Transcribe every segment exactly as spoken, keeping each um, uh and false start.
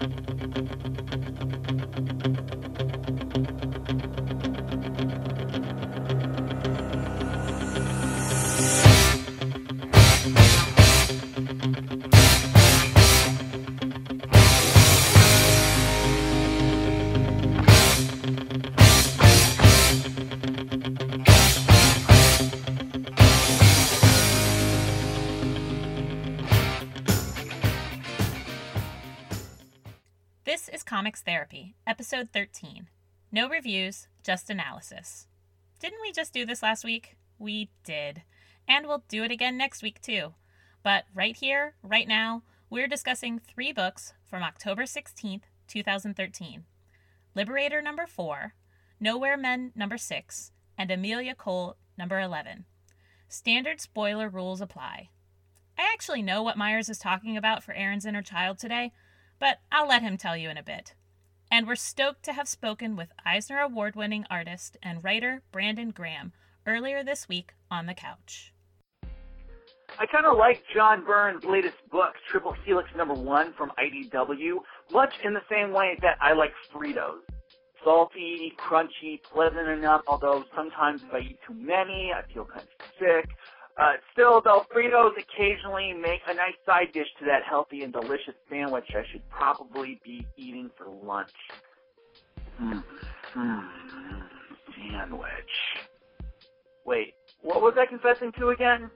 This is Comics Therapy, episode thirteen. No reviews, just analysis. Didn't we just do this last week? We did. And we'll do it again next week too. But right here, right now, we're discussing three books from October sixteenth, twenty thirteen. Liberator number four, Nowhere Men number six, and Amelia Cole number eleven. Standard spoiler rules apply. I actually know what Myers is talking about for Aaron's inner child today, but I'll let him tell you in a bit. And we're stoked to have spoken with Eisner Award-winning artist and writer Brandon Graham earlier this week on the couch. I kind of like John Byrne's latest book, Triple Helix number one from I D W, much in the same way that I like Fritos. Salty, crunchy, pleasant enough, although sometimes if I eat too many, I feel kind of sick. Uh, still, though, Fritos occasionally make a nice side dish to that healthy and delicious sandwich I should probably be eating for lunch. Mm, mm, sandwich. Wait, what was I confessing to again?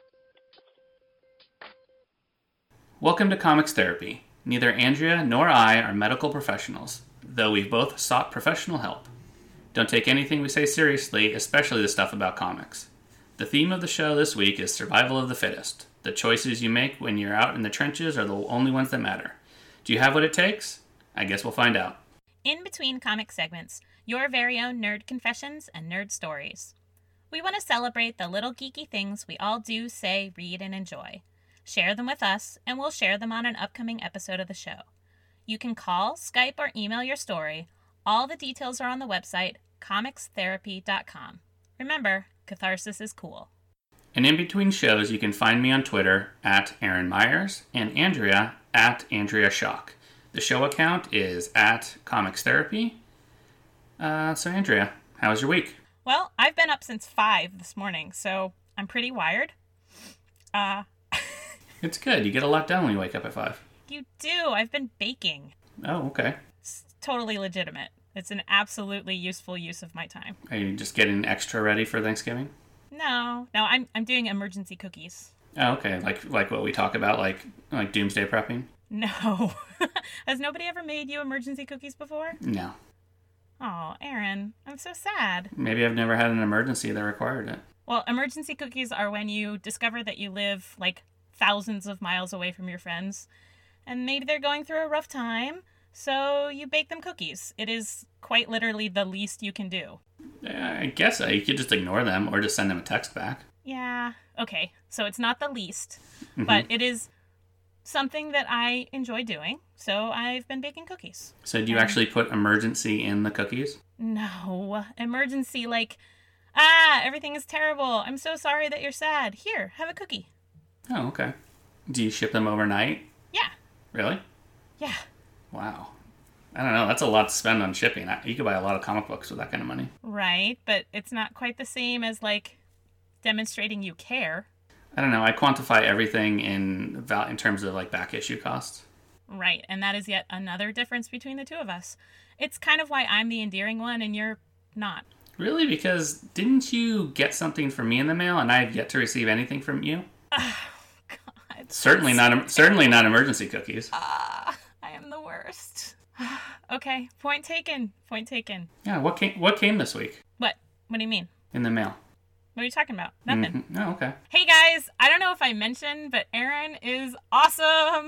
Welcome to Comics Therapy. Neither Andrea nor I are medical professionals, though we've both sought professional help. Don't take anything we say seriously, especially the stuff about comics. The theme of the show this week is survival of the fittest. The choices you make when you're out in the trenches are the only ones that matter. Do you have what it takes? I guess we'll find out. In between comic segments, your very own nerd confessions and nerd stories. We want to celebrate the little geeky things we all do, say, read, and enjoy. Share them with us, and we'll share them on an upcoming episode of the show. You can call, Skype, or email your story. All the details are on the website, comics therapy dot com. Remember, catharsis is cool. And in between shows, you can find me on Twitter at Aaron Myers and Andrea at Andrea Schock. The show account is at Comics Therapy. Uh, so Andrea, how was your week? Well, I've been up since five this morning, so I'm pretty wired. Uh, It's good. You get a lot done when you wake up at five. You do. I've been baking. Oh, okay. It's totally legitimate. It's an absolutely useful use of my time. Are you just getting extra ready for Thanksgiving? No, no, I'm I'm doing emergency cookies. Oh, okay. Like like what we talk about, like like doomsday prepping? No. Has nobody ever made you emergency cookies before? No. Oh, Aaron, I'm so sad. Maybe I've never had an emergency that required it. Well, emergency cookies are when you discover that you live, like, thousands of miles away from your friends, and maybe they're going through a rough time, so you bake them cookies. It is quite literally the least you can do. I guess uh, you could just ignore them or just send them a text back. Yeah, okay. So it's not the least, Mm-hmm. but it is something that I enjoy doing, so I've been baking cookies. So do you And- actually put emergency in the cookies? No. Emergency, like, ah, everything is terrible. I'm so sorry that you're sad. Here, have a cookie. Oh, okay. Do you ship them overnight? Yeah, Really? yeah. Wow. I don't know. That's a lot to spend on shipping. I- You could buy a lot of comic books with that kind of money. Right, but it's not quite the same as, like, demonstrating you care. I don't know. I quantify everything in val- in terms of like back issue costs. Right, and that is yet another difference between the two of us. It's kind of why I'm the endearing one and you're not. Really? Because didn't you get something from me in the mail, and I have yet to receive anything from you? God. Certainly not. Certainly not emergency cookies. Ah, I am the worst. Okay, point taken. Point taken. Yeah. What came? What came this week What? What do you mean? in the mail? What are you talking about? Nothing. Mhm. Oh, okay. Hey guys, I don't know if I mentioned, but Aaron is awesome.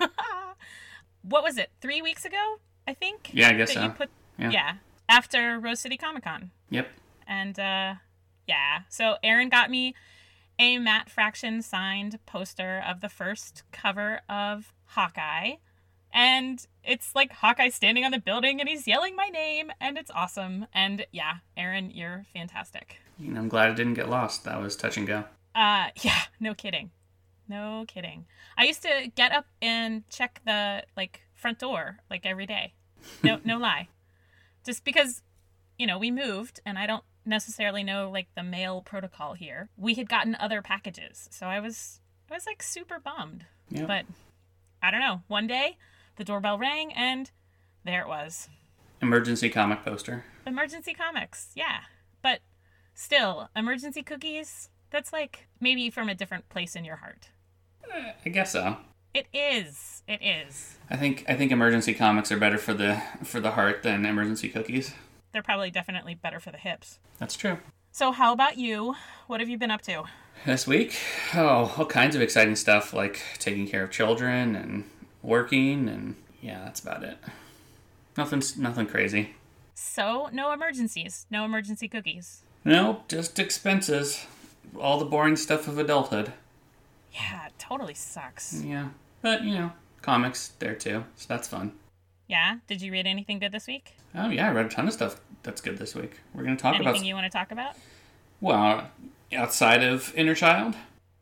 What was it? Three weeks ago, I think. Yeah, I guess that so. You put, Yeah. yeah, after Rose City Comic Con, Yep. and uh, yeah. So Aaron got me a Matt Fraction signed poster of the first cover of Hawkeye. And it's like Hawkeye standing on the building and he's yelling my name and it's awesome. And yeah, Aaron, you're fantastic. You know, I'm glad it didn't get lost. That was touch and go. Uh, yeah, no kidding. No kidding. I used to get up and check the, like, front door like every day. No, no lie. Just because, you know, we moved and I don't necessarily know like the mail protocol here. We had gotten other packages. So I was, I was like super bummed. Yep. But I don't know. One day the doorbell rang and there it was. Emergency comic poster. Emergency comics. Yeah. But still, emergency cookies, that's like maybe from a different place in your heart. Eh, I guess so. It is. It is. I think I think emergency comics are better for the for the heart than emergency cookies. They're probably definitely better for the hips. That's true. So how about you? What have you been up to? This week? Oh, all kinds of exciting stuff, like taking care of children and working, and yeah, that's about it. Nothing, nothing crazy. So, no emergencies. No emergency cookies. Nope, just expenses. All the boring stuff of adulthood. Yeah, it totally sucks. Yeah, but, you know, comics there too, so that's fun. Yeah? Did you read anything good this week? Oh, yeah, I read a ton of stuff that's good this week. We're going to talk anything about... Anything you want to talk about? Well, outside of Inner Child?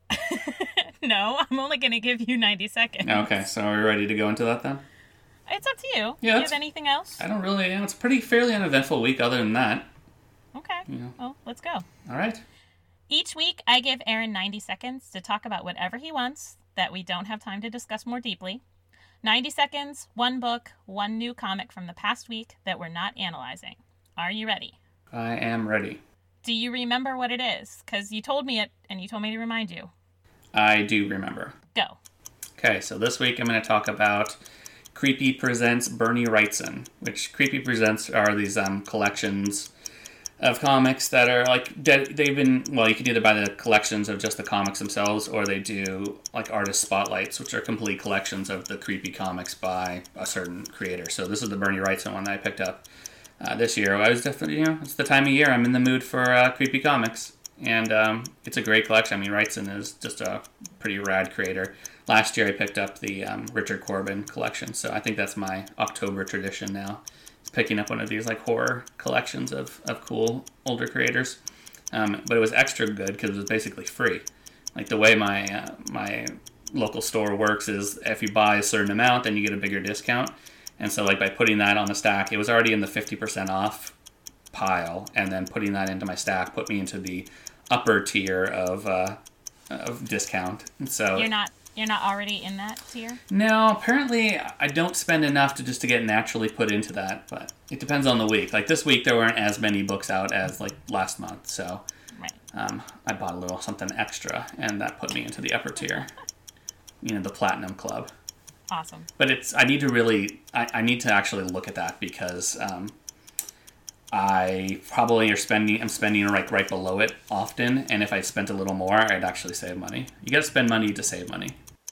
No, I'm only going to give you ninety seconds. Okay, so are we ready to go into that then? It's up to you. Yeah, Do you have anything else? I don't really... It's a pretty fairly uneventful week other than that. Okay. Yeah. Well, let's go. All right. Each week, I give Aaron ninety seconds to talk about whatever he wants that we don't have time to discuss more deeply. ninety seconds, one book, one new comic from the past week that we're not analyzing. Are you ready? I am ready. Do you remember what it is? Because you told me it, and you told me to remind you. I do remember. Go. Okay, so this week I'm going to talk about Creepy Presents Bernie Wrightson, which Creepy Presents are these um, collections of comics that are like, they've been, well, you can either buy the collections of just the comics themselves, or they do like artist spotlights, which are complete collections of the creepy comics by a certain creator. So this is the Bernie Wrightson one that I picked up uh, this year. I was definitely, you know, it's the time of year I'm in the mood for uh, creepy comics. And um, it's a great collection. I mean, Wrightson is just a pretty rad creator. Last year I picked up the um, Richard Corbin collection, so I think that's my October tradition now. It's picking up one of these like horror collections of, of cool older creators. Um, but it was extra good because it was basically free. Like the way my uh, my local store works is if you buy a certain amount, then you get a bigger discount. And so like by putting that on the stack, it was already in the fifty percent off pile, and then putting that into my stack put me into the upper tier of uh, of discount. And so You're not you're not already in that tier? no, apparently I don't spend enough to just to get naturally put into that, but it depends on the week. Like this week there weren't as many books out as like last month, so Right. um, I bought a little something extra, and that put me into the upper tier. You know, the Platinum Club. Awesome. But it's I need to really I, I need to actually look at that because um, I probably are spending I'm spending like right below it often, and if I spent a little more, I'd actually save money. You got to spend money to save money.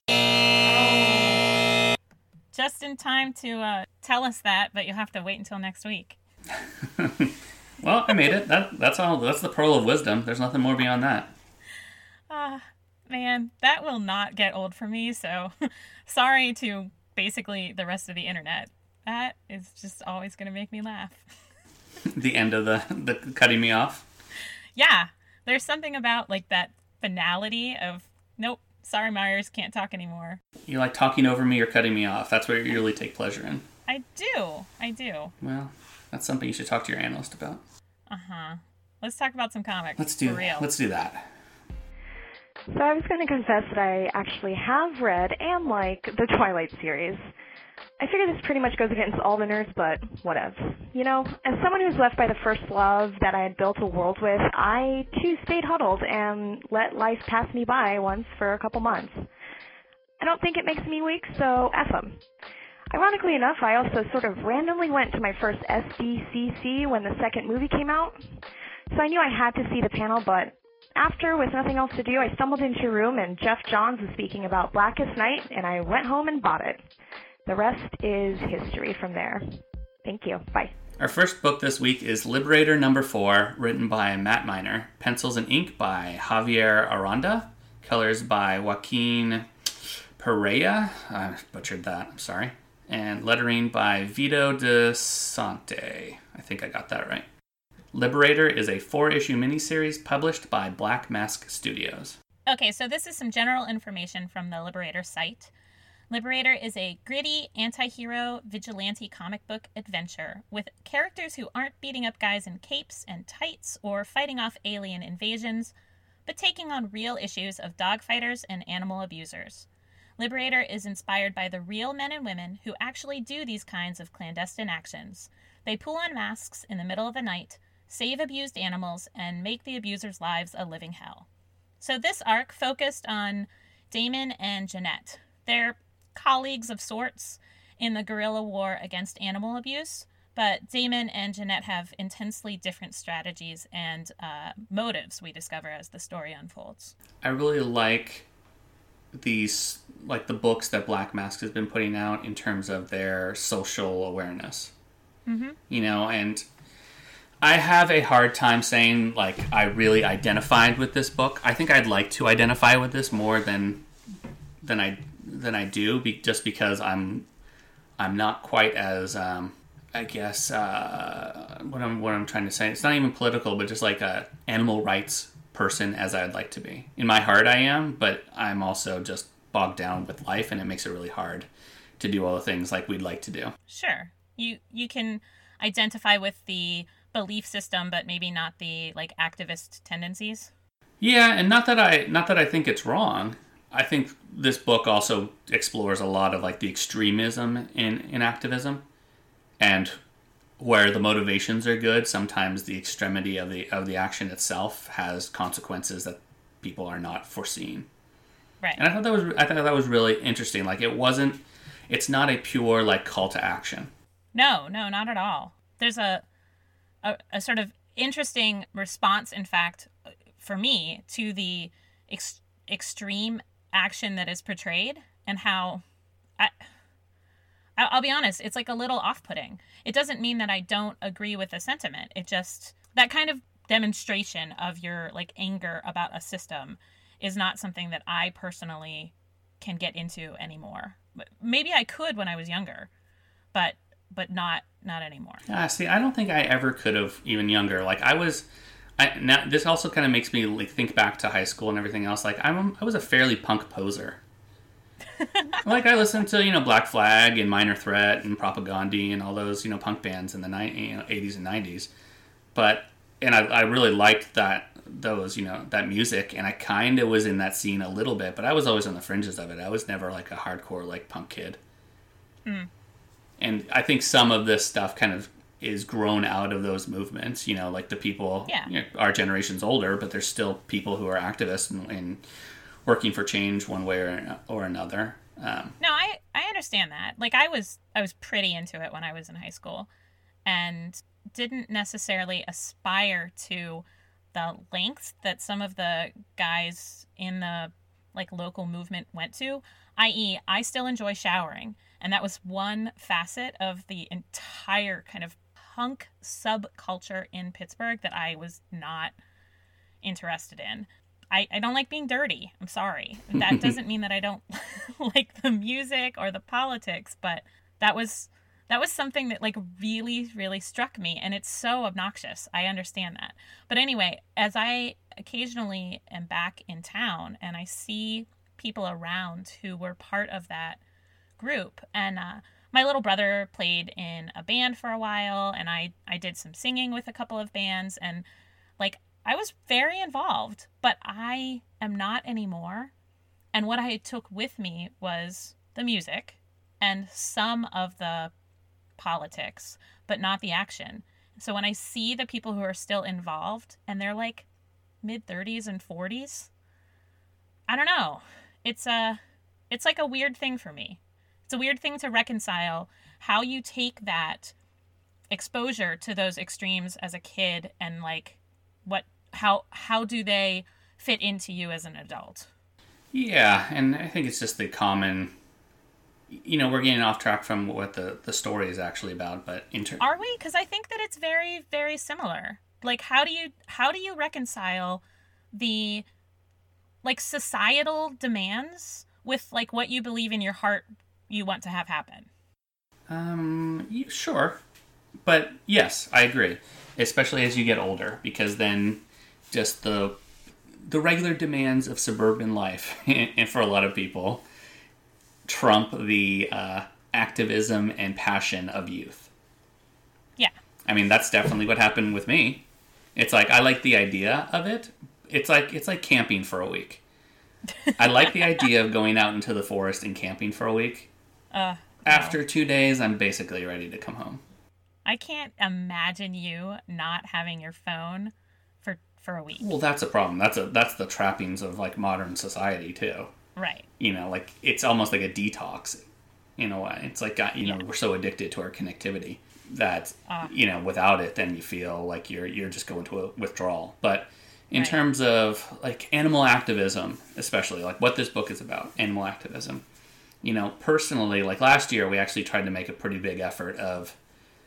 Just in time to uh, tell us that, but you'll have to wait until next week. Well, I made it. That that's all. That's the pearl of wisdom. There's nothing more beyond that. Ah, uh, man, that will not get old for me. So, sorry to basically the rest of the internet. That is just always going to make me laugh. The end of the the cutting me off. Yeah, there's something about like that finality of nope. Sorry, Myers, can't talk anymore. You like talking over me or cutting me off. That's what you really take pleasure in. I do. I do. Well, that's something you should talk to your analyst about. Uh-huh. Let's talk about some comics. Let's do for real. Let's do that. So I was going to confess that I actually have read and like the Twilight series. I figure this pretty much goes against all the nerds, but whatevs. You know, as someone who's left by the first love that I had built a world with, I too stayed huddled and let life pass me by once for a couple months. I don't think it makes me weak, so F 'em. Ironically enough, I also sort of randomly went to my first S D C C when the second movie came out, so I knew I had to see the panel, but after, with nothing else to do, I stumbled into a room and Jeff Johns was speaking about Blackest Night, and I went home and bought it. The rest is history from there. Thank you. Bye. Our first book this week is Liberator Number Four, written by Matt Miner. Pencils and ink by Javier Aranda. Colors by Joaquin Pereira. I butchered that. I'm sorry. And lettering by Vito De Sante. I think I got that right. Liberator is a four-issue miniseries published by Black Mask Studios. Okay, so this is some general information from the Liberator site. Liberator is a gritty, anti-hero, vigilante comic book adventure with characters who aren't beating up guys in capes and tights or fighting off alien invasions, but taking on real issues of dogfighters and animal abusers. Liberator is inspired by the real men and women who actually do these kinds of clandestine actions. They pull on masks in the middle of the night, save abused animals, and make the abusers' lives a living hell. So this arc focused on Damon and Jeanette. They're colleagues of sorts in the guerrilla war against animal abuse, but Damon and Jeanette have intensely different strategies and uh, motives, we discover as the story unfolds. I really like these, like the books that Black Mask has been putting out in terms of their social awareness. Mm-hmm. You know, and I have a hard time saying, like, I really identified with this book. I think I'd like to identify with this more than than I than I do, be, just because I'm I'm not quite as um, I guess uh, what I'm what I'm trying to say. It's not even political, but just like a animal rights person as I'd like to be. In my heart, I am, but I'm also just bogged down with life, and it makes it really hard to do all the things like we'd like to do. Sure, you you can identify with the belief system, but maybe not the like activist tendencies. Yeah, and not that I not that I think it's wrong. I think this book also explores a lot of like the extremism in, in activism, and where the motivations are good, sometimes the extremity of the of the action itself has consequences that people are not foreseeing. Right. And I thought that was I thought that was really interesting. Like it wasn't it's not a pure like call to action. No, no, not at all. There's a a, a sort of interesting response, in fact, for me, to the ex- extreme action that is portrayed, and how I, I'll be honest, it's like a little off-putting. It doesn't mean that I don't agree with the sentiment. It just, that kind of demonstration of your like anger about a system is not something that I personally can get into anymore. Maybe I could when I was younger, but but not not anymore. Yeah, see, I don't think I ever could have, even younger. Like I was, I now this also kind of makes me like think back to high school and everything else. Like I'm I was a fairly punk poser. Like I listened to, you know, Black Flag and Minor Threat and Propagandhi and all those, you know, punk bands in the ni- you know, eighties and nineties. But and I I really liked that those, you know, that music, and I kind of was in that scene a little bit, but I was always on the fringes of it. I was never like a hardcore like punk kid. Mm. And I think some of this stuff kind of is grown out of those movements, you know, like the people, yeah. you know, our generation's older, but there's still people who are activists and, and working for change one way or, or another. Um, no, I, I understand that. Like I was, I was pretty into it when I was in high school and didn't necessarily aspire to the lengths that some of the guys in the like local movement went to, that is I still enjoy showering. And that was one facet of the entire kind of punk subculture in Pittsburgh that I was not interested in. I, I don't like being dirty. I'm sorry. That doesn't mean that I don't like the music or the politics, but that was that was something that like really, really struck me. And it's so obnoxious. I understand that. But anyway, as I occasionally am back in town and I see people around who were part of that group, and uh, my little brother played in a band for a while, and I, I did some singing with a couple of bands, and like I was very involved, but I am not anymore. And what I took with me was the music and some of the politics, but not the action. So when I see the people who are still involved and they're like mid thirties and forties, I don't know. It's a, it's like a weird thing for me. It's a weird thing to reconcile how you take that exposure to those extremes as a kid and like what how how do they fit into you as an adult? Yeah, and I think it's just the common, you know, we're getting off track from what the, the story is actually about, but in ter- Are we? Because I think that it's very, very similar. Like how do you how do you reconcile the like societal demands with like what you believe in your heart you want to have happen? Um, yeah, sure. But yes, I agree. Especially as you get older, because then just the the regular demands of suburban life, and for a lot of people, trump the uh, activism and passion of youth. Yeah. I mean, that's definitely what happened with me. It's like, I like the idea of it. It's like it's like camping for a week. I like the idea of going out into the forest and camping for a week. Uh, After no. two days, I'm basically ready to come home. I can't imagine you not having your phone for for a week. Well, that's a problem. That's a that's the trappings of like modern society too. Right. You know, like it's almost like a detox in a way. It's like, you know, Yeah. we're so addicted to our connectivity that, Uh. you know, without it, then you feel like you're you're just going to a withdrawal. But in Right. terms of like animal activism, especially like what this book is about, animal activism, you know, personally, like last year, we actually tried to make a pretty big effort of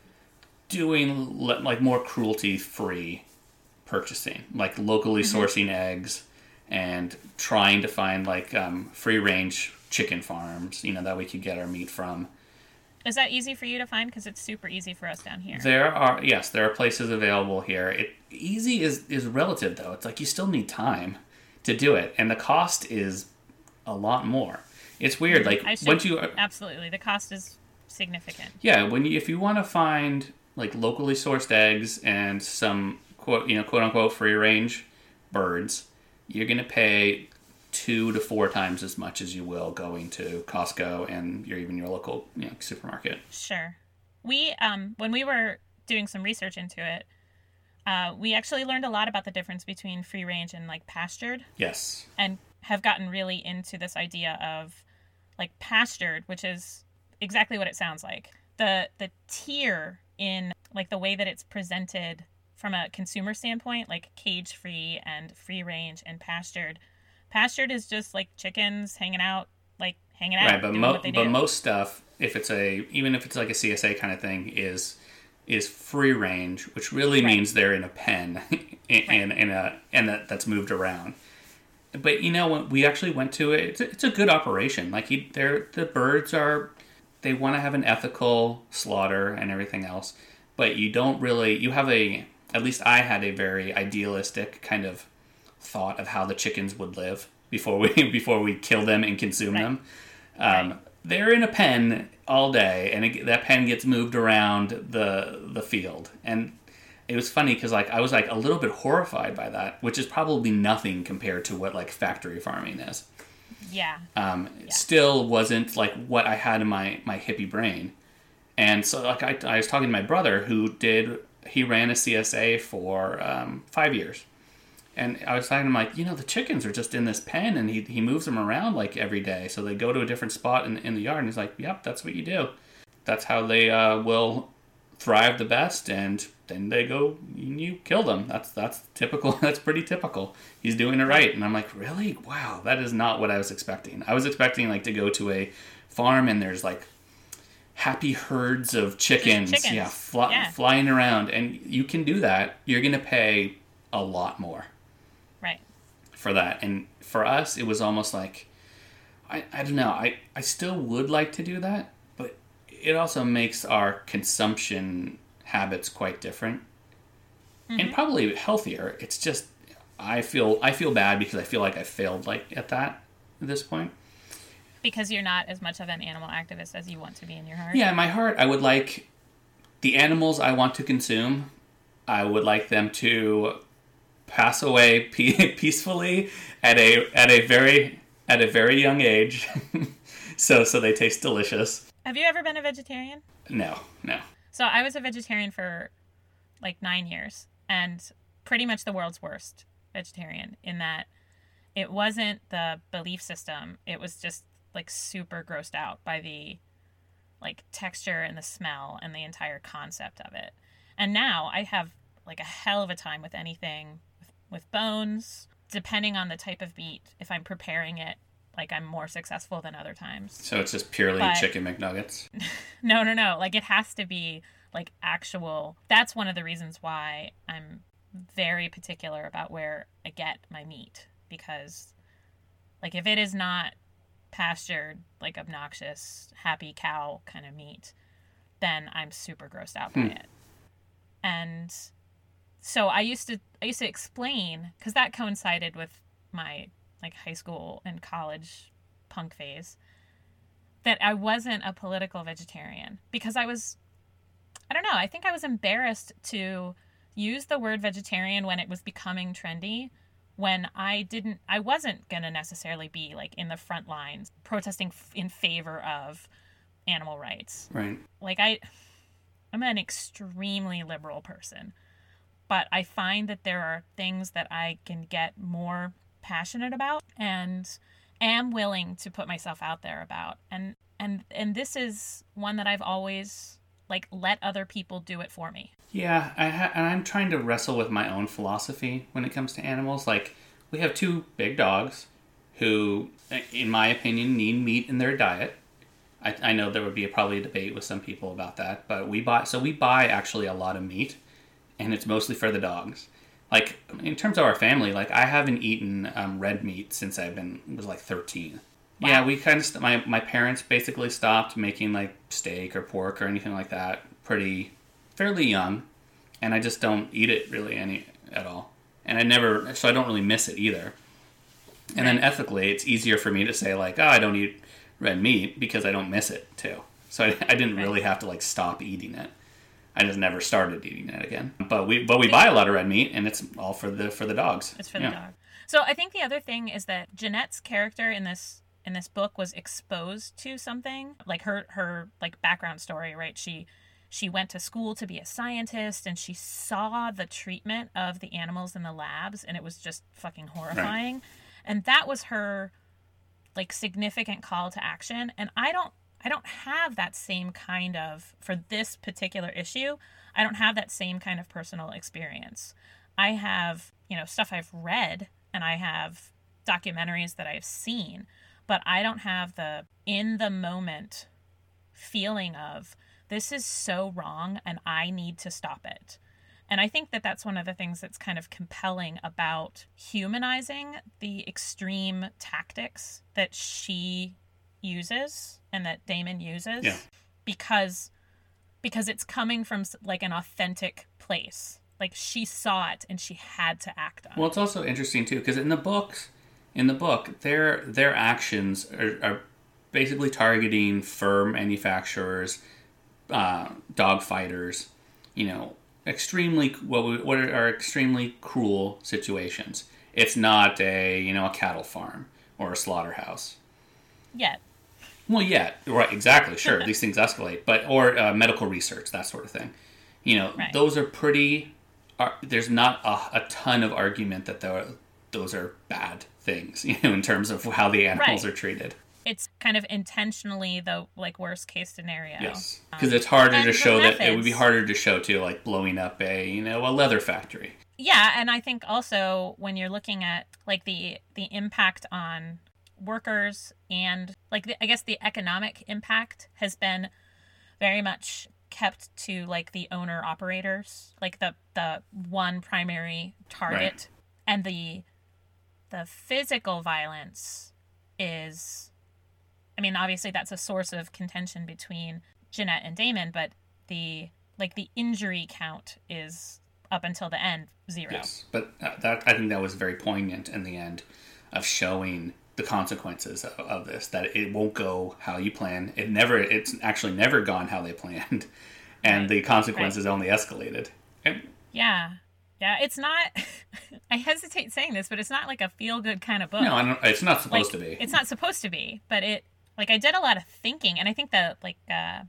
doing le- like more cruelty-free purchasing, like locally Mm-hmm. sourcing eggs and trying to find like um, free-range chicken farms, you know, that we could get our meat from. Is that easy for you to find? Because it's super easy for us down here. There are, yes, there are places available here. It easy is is relative though. It's like you still need time to do it, and the cost is a lot more. It's weird. Like I should, once you absolutely, the cost is significant. yeah, when you, if you want to find like locally sourced eggs and some quote you know quote unquote free range birds, you're gonna pay two to four times as much as you will going to Costco and your even your local you know, supermarket. Sure. We um when we were doing some research into it, uh, we actually learned a lot about the difference between free range and like pastured, Yes. and have gotten really into this idea of like pastured, which is exactly what it sounds like. The the tier in like the way that it's presented from a consumer standpoint, like cage free and free range and pastured. Pastured is just like chickens hanging out, like hanging out, Right, but doing mo- what they but do. most stuff, if it's a even if it's like a C S A kind of thing, is is free range, which really Right. means they're in a pen and in, in a and that that's moved around. But you know, when we actually went to it, it's a, it's a good operation. Like you, they're the birds are, they want to have an ethical slaughter and everything else, but you don't really. You have a at least I had a very idealistic kind of thought of how the chickens would live before we before we kill them and consume Right. them. Um, Right. They're in a pen all day, and it, that pen gets moved around the the field. And it was funny because like I was like a little bit horrified by that, which is probably nothing compared to what like factory farming is. Yeah. Um, it still wasn't like what I had in my my hippie brain. And so like I, I was talking to my brother who did he ran a C S A for um, five years. And I was talking to him like, you know, the chickens are just in this pen, and he he moves them around like every day. So they go to a different spot in, in the yard, and he's like, yep, that's what you do. That's how they uh, will thrive the best, and then they go and you kill them. That's that's typical. That's pretty typical. He's doing it right. And I'm like, really? Wow, that is not what I was expecting. I was expecting like to go to a farm and there's like happy herds of chickens, chickens. yeah, fly, Yeah. flying around, and you can do that. You're gonna pay a lot more Right. for that. And for us, it was almost like, I, I don't know, I, I still would like to do that, but it also makes our consumption habits quite different and probably healthier. It's just, I feel, I feel bad because I feel like I failed like at that at this point. Because you're not as much of an animal activist as you want to be in your heart. Yeah, in my heart, I would like the animals I want to consume, I would like them to pass away pe- peacefully at a at a very at a very young age, so so they taste delicious. Have you ever been a vegetarian? No, no. So I was a vegetarian for like nine years, and pretty much the world's worst vegetarian in that it wasn't the belief system. It was just like super grossed out by the like texture and the smell and the entire concept of it. And now I have like a hell of a time with anything with, with bones, depending on the type of meat. If I'm preparing it, like I'm more successful than other times. So it's just purely But- chicken McNuggets. No, no, no. Like it has to be like actual. That's one of the reasons why I'm very particular about where I get my meat, because like if it is not pastured, like obnoxious, happy cow kind of meat, then I'm super grossed out by Hmm. it. And so I used to I used to explain, because that coincided with my like high school and college punk phase. that I wasn't a political vegetarian because I was, I don't know, I think I was embarrassed to use the word vegetarian when it was becoming trendy, when I didn't, I wasn't going to necessarily be like in the front lines protesting f- in favor of animal rights. Right. Like I, I'm an extremely liberal person, but I find that there are things that I can get more passionate about and am willing to put myself out there about. And, and, and this is one that I've always like let other people do it for me. Yeah, I ha- and I'm trying to wrestle with my own philosophy when it comes to animals. Like, we have two big dogs who, in my opinion, need meat in their diet. I, I know there would be a, probably a debate with some people about that, but we buy so we buy actually a lot of meat, and it's mostly for the dogs. Like, in terms of our family, like, I haven't eaten um, red meat since I've been was like thirteen. Wow. Yeah, we kind of st- my my parents basically stopped making like steak or pork or anything like that pretty fairly young, and I just don't eat it really any at all. And I never, so I don't really miss it either. And then ethically, it's easier for me to say like, oh, I don't eat red meat because I don't miss it too. So I, I didn't really have to like stop eating it. I just never started eating it again. But we but we buy a lot of red meat, and it's all for the for the dogs. It's for yeah. the dog. So I think the other thing is that Jeanette's character in this in this book was exposed to something, like her her like background story, right? She she went to school to be a scientist, and she saw the treatment of the animals in the labs, and it was just fucking horrifying. Right. And that was her like significant call to action. And I don't I don't have that same kind of, for this particular issue, I don't have that same kind of personal experience. I have, you know, stuff I've read, and I have documentaries that I've seen, but I don't have the in the moment feeling of this is so wrong and I need to stop it. And I think that that's one of the things that's kind of compelling about humanizing the extreme tactics that she uses and that Damon uses, yeah. because because it's coming from like an authentic place. Like, she saw it and she had to act on it. Well, it's also interesting too, because in the books, in the book, their their actions are, are basically targeting fur manufacturers, uh, dog fighters, you know, extremely what we, what are extremely cruel situations. It's not a you know a cattle farm or a slaughterhouse. Yet. Well, yeah, right, exactly, sure. These things escalate, but or uh, medical research, that sort of thing. You know, right. Those are pretty. Are, there's not a, a ton of argument that those are bad things, you know, in terms of how the animals right. are treated. It's kind of intentionally the like worst case scenario. Yes, because um, it's harder to show methods, that it would be harder to show too, like blowing up a you know a leather factory. Yeah, and I think also when you're looking at like the the impact on workers and like the, I guess the economic impact has been very much kept to like the owner operators, like the the one primary target, right. and the the physical violence is, I mean, obviously that's a source of contention between Jeanette and Damon, but the like the injury count is up until the end zero. Yes, but that I think that was very poignant in the end of showing the consequences of, of this, that it won't go how you plan. It never, it's actually never gone how they planned, and right. the consequences right. only escalated. And, yeah, yeah, it's not. I hesitate saying this, but it's not like a feel-good kind of book. No, I don't, it's not supposed like, to be. It's not supposed to be, but it like I did a lot of thinking, and I think that like uh,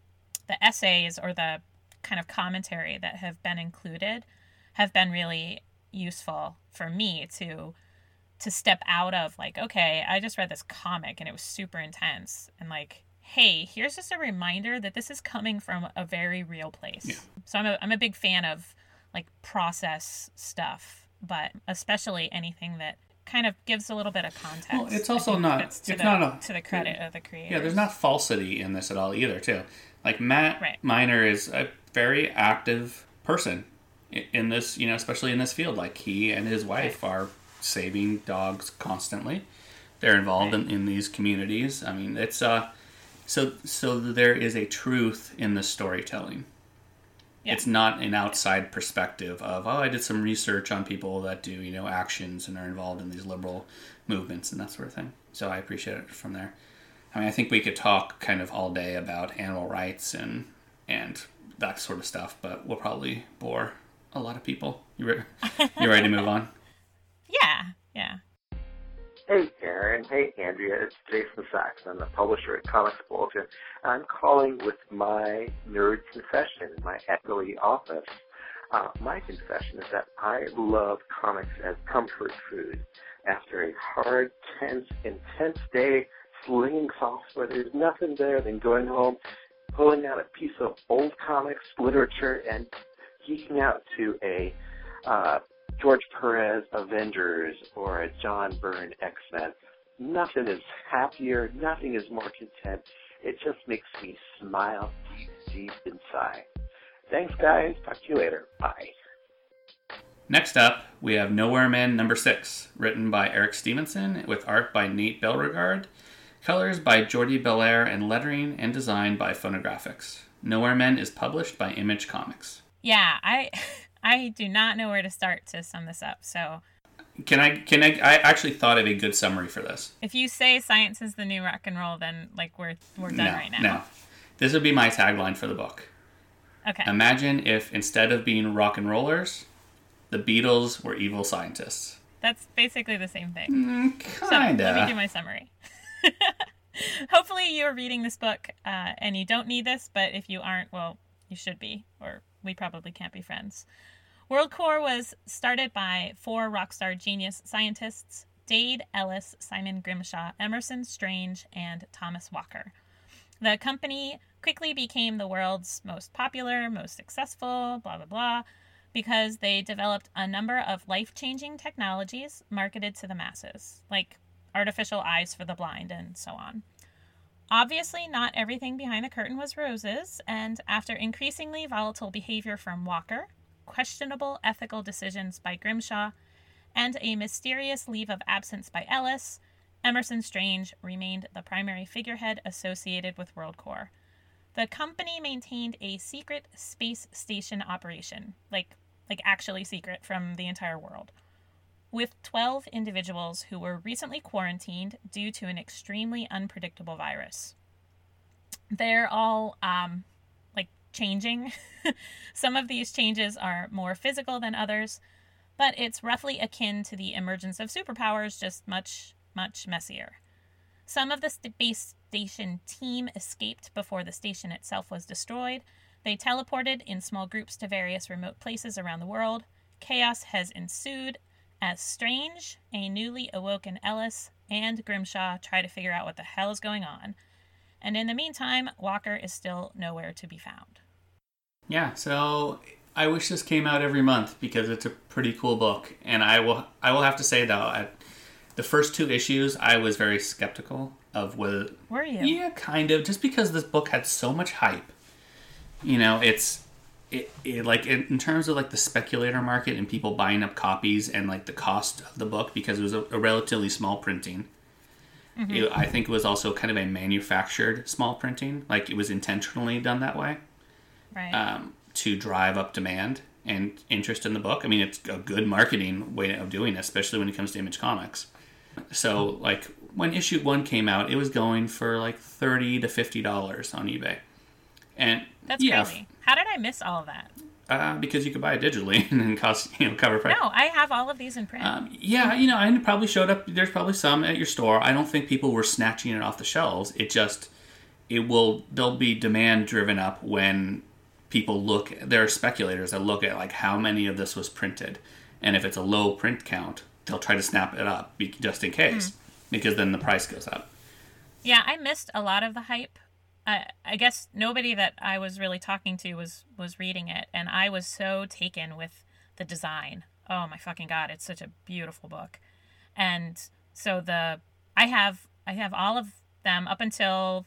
the essays or the kind of commentary that have been included have been really useful for me to. to step out of like, okay, I just read this comic and it was super intense, and like, hey, here's just a reminder that this is coming from a very real place. Yeah. So I'm a, I'm a big fan of like process stuff, but especially anything that kind of gives a little bit of context. Well, it's also not, it's the, not a, to the credit of the creator. Yeah, there's not falsity in this at all either too. Like Matt right. Miner is a very active person in this, you know, especially in this field. Like he and his wife right. are saving dogs constantly. They're involved right. in, in these communities. I mean, it's uh so so there is a truth in the storytelling. Yeah. It's not an outside perspective of, oh, I did some research on people that do, you know, actions and are involved in these liberal movements and that sort of thing. So I appreciate it from there. I mean, I think we could talk kind of all day about animal rights and and that sort of stuff, but we'll probably bore a lot of people. You re- you ready to move on? Yeah, yeah. Hey, Karen. Hey, Andrea. It's Jason Sachs. I'm the publisher at Comics Bulletin. I'm calling with my nerd confession in my echoey office. Uh, my confession is that I love comics as comfort food. After a hard, tense, intense day slinging software, there's nothing better than going home, pulling out a piece of old comics literature, and geeking out to a uh, George Perez Avengers or a John Byrne X-Men. Nothing is happier, nothing is more content. It just makes me smile deep, deep inside. Thanks, guys. Talk to you later. Bye. Next up, we have Nowhere Man number six, written by Eric Stevenson, with art by Nate Belregard, colors by Jordi Belair, and lettering and design by Phonographics. Nowhere Men is published by Image Comics. Yeah, I... I do not know where to start to sum this up, so... Can I, can I, I actually thought of a good summary for this. If you say science is the new rock and roll, then, like, we're we're done no, right now. No, this would be my tagline for the book. Okay. Imagine if, instead of being rock and rollers, the Beatles were evil scientists. That's basically the same thing. Mm, So, kinda. let me do my summary. Hopefully you're reading this book, uh, and you don't need this, but if you aren't, well, you should be, or we probably can't be friends. WorldCore was started by four rockstar genius scientists, Dade Ellis, Simon Grimshaw, Emerson Strange, and Thomas Walker. The company quickly became the world's most popular, most successful, blah, blah, blah, because they developed a number of life-changing technologies marketed to the masses, like artificial eyes for the blind and so on. Obviously, not everything behind the curtain was roses, and after increasingly volatile behavior from Walker, questionable ethical decisions by Grimshaw, and a mysterious leave of absence by Ellis, Emerson Strange remained the primary figurehead associated with WorldCore. The company maintained a secret space station operation, like, like actually secret from the entire world, with twelve individuals who were recently quarantined due to an extremely unpredictable virus. They're all, um, like, changing. Some of these changes are more physical than others, but it's roughly akin to the emergence of superpowers, just much, much messier. Some of the space station team escaped before the station itself was destroyed. They teleported in small groups to various remote places around the world. Chaos has ensued as Strange, a newly awoken Ellis, and Grimshaw try to figure out what the hell is going on. And in the meantime, Walker is still nowhere to be found. Yeah, so I wish this came out every month because it's a pretty cool book. And I will I will have to say, though, I, the first two issues, I was very skeptical of whether... Were you? Yeah, kind of. Just because this book had so much hype. You know, it's... It, it like in, in terms of like the speculator market and people buying up copies and like the cost of the book, because it was a, a relatively small printing. Mm-hmm. It, I think it was also kind of a manufactured small printing. Like, it was intentionally done that way. Right. Um, to drive up demand and interest in the book. I mean, it's a good marketing way of doing it, especially when it comes to Image Comics. So, like, when issue one came out, it was going for like thirty to fifty dollars on eBay. And that's yeah, crazy. How did I miss all of that? Uh, because you could buy it digitally and then cost, you know, cover price. No, I have all of these in print. Um, yeah, you know, and it probably showed up. There's probably some at your store. I don't think people were snatching it off the shelves. It just, it will, there'll be demand driven up when people look, there are speculators that look at like how many of this was printed. And if it's a low print count, they'll try to snap it up just in case, mm. because then the price goes up. Yeah, I missed a lot of the hype. I, I guess nobody that I was really talking to was, was reading it, and I was so taken with the design. Oh my fucking god, it's such a beautiful book. And so the I have I have all of them up until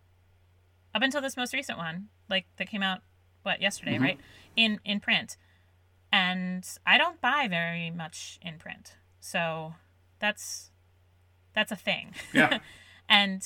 up until this most recent one, like that came out what yesterday, mm-hmm. right? In in print. And I don't buy very much in print. So that's that's a thing. Yeah. And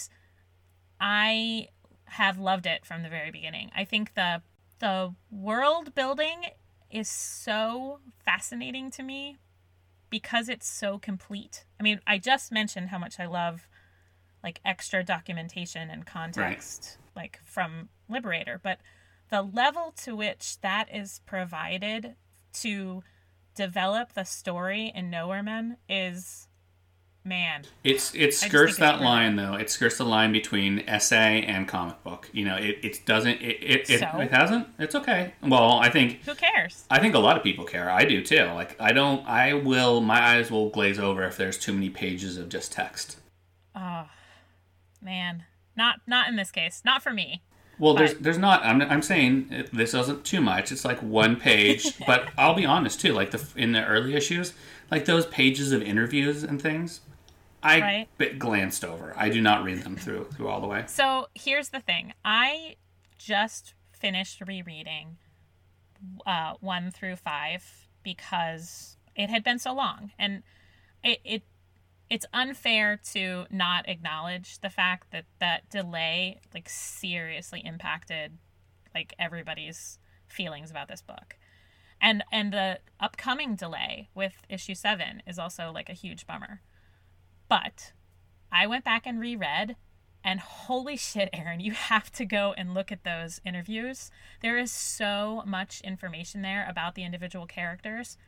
I have loved it from the very beginning. I think the the world building is so fascinating to me because it's so complete. I mean, I just mentioned how much I love like extra documentation and context, right. like from Liberator. But the level to which that is provided to develop the story in Nowhere Men is, man. It's it skirts that line though. It skirts the line between essay and comic book. You know, it, it doesn't. It it, it, so? it hasn't. It's okay. Well, I think. Who cares? I think a lot of people care. I do too. Like I don't. I will. My eyes will glaze over if there's too many pages of just text. Oh, man. Not not in this case. Not for me. Well, but... there's there's not. I'm I'm saying this isn't too much. It's like one page. But I'll be honest too. Like the in the early issues, like those pages of interviews and things, I right. bit glanced over. I do not read them through through all the way. So here's the thing. I just finished rereading uh, one through five because it had been so long, and it it. It's unfair to not acknowledge the fact that that delay like seriously impacted like everybody's feelings about this book. And and the upcoming delay with issue seven is also like a huge bummer. But I went back and reread, and holy shit, Aaron, you have to go and look at those interviews. There is so much information there about the individual characters.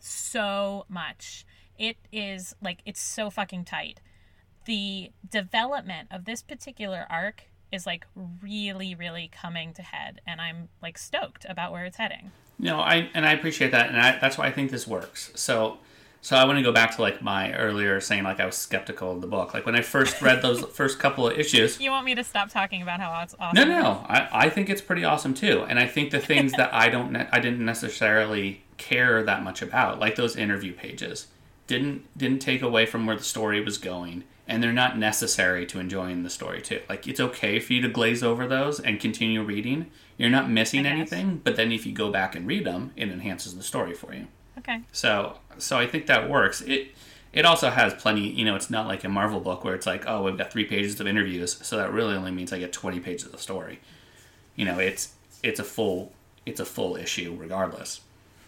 So much. It is, like, it's so fucking tight. The development of this particular arc is, like, really, really coming to head, and I'm, like, stoked about where it's heading. No, I and I appreciate that, and I, that's why I think this works. So, so I want to go back to, like, my earlier saying, like, I was skeptical of the book. Like, when I first read those first couple of issues... You want me to stop talking about how it's awesome? No, no, I, I think it's pretty awesome, too. And I think the things that I don't, ne- I didn't necessarily care that much about, like those interview pages... didn't didn't take away from where the story was going, and they're not necessary to enjoying the story too. Like, it's okay for you to glaze over those and continue reading. You're not missing anything, but then if you go back and read them, it enhances the story for you. Okay. So so I think that works. It it also has plenty, you know, it's not like a Marvel book where it's like, oh, we've got three pages of interviews, so that really only means I get twenty pages of story. You know, it's it's a full it's a full issue regardless.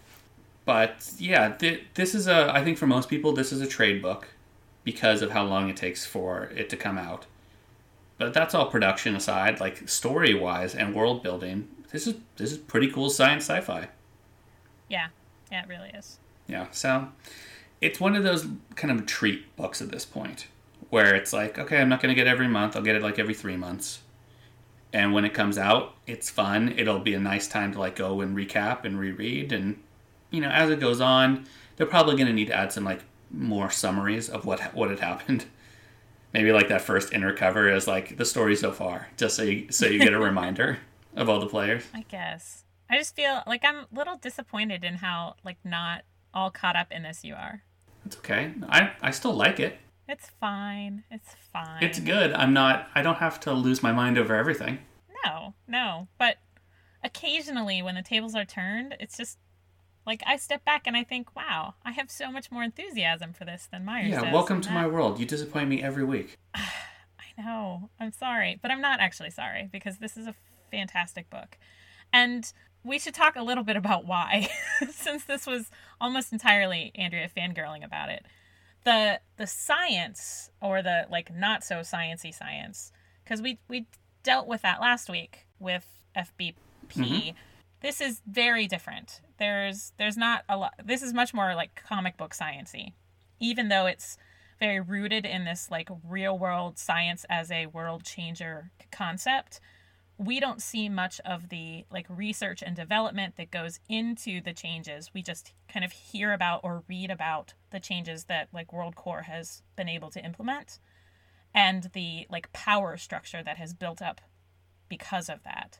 But yeah, th- this is a, I think for most people, this is a trade book because of how long it takes for it to come out. But that's all production aside, like story-wise and world building, this is this is pretty cool science sci-fi. Yeah, yeah, it really is. Yeah, so it's one of those kind of treat books at this point where it's like, okay, I'm not going to get it every month, I'll get it like every three months. And when it comes out, it's fun. It'll be a nice time to like go and recap and reread, and you know, as it goes on, they're probably going to need to add some, like, more summaries of what what had happened. Maybe, like, that first inner cover is, like, the story so far, just so you, so you get a reminder of all the players. I guess. I just feel like I'm a little disappointed in how, like, not all caught up in this you are. It's okay. I, I still like it. It's fine. It's fine. It's good. I'm not, I don't have to lose my mind over everything. No, no. But occasionally when the tables are turned, it's just, like, I step back and I think, wow, I have so much more enthusiasm for this than Myers yeah, does. Yeah, welcome to that... my world. You disappoint me every week. I know. I'm sorry. But I'm not actually sorry, because this is a fantastic book. And we should talk a little bit about why, since this was almost entirely Andrea fangirling about it. The the science, or the, like, not-so-science-y science, because we, we dealt with that last week with F B P. Mm-hmm. This is very different. There's there's not a lot. This is much more like comic book science-y, even though it's very rooted in this like real world science as a world changer concept. We don't see much of the like research and development that goes into the changes. We just kind of hear about or read about the changes that like World Corps has been able to implement, and the like power structure that has built up because of that.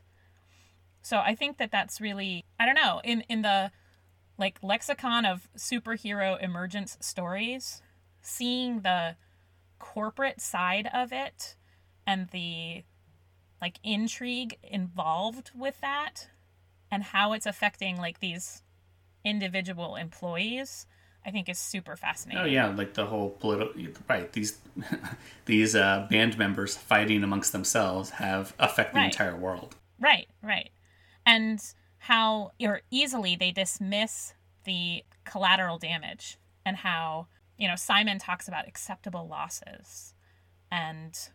So I think that that's really, I don't know, in, in the like lexicon of superhero emergence stories, seeing the corporate side of it and the like intrigue involved with that and how it's affecting like these individual employees, I think is super fascinating. Oh yeah, like the whole political, right, these these uh, band members fighting amongst themselves have affect the right. entire world. Right, right. And how or easily they dismiss the collateral damage, and how, you know, Simon talks about acceptable losses, and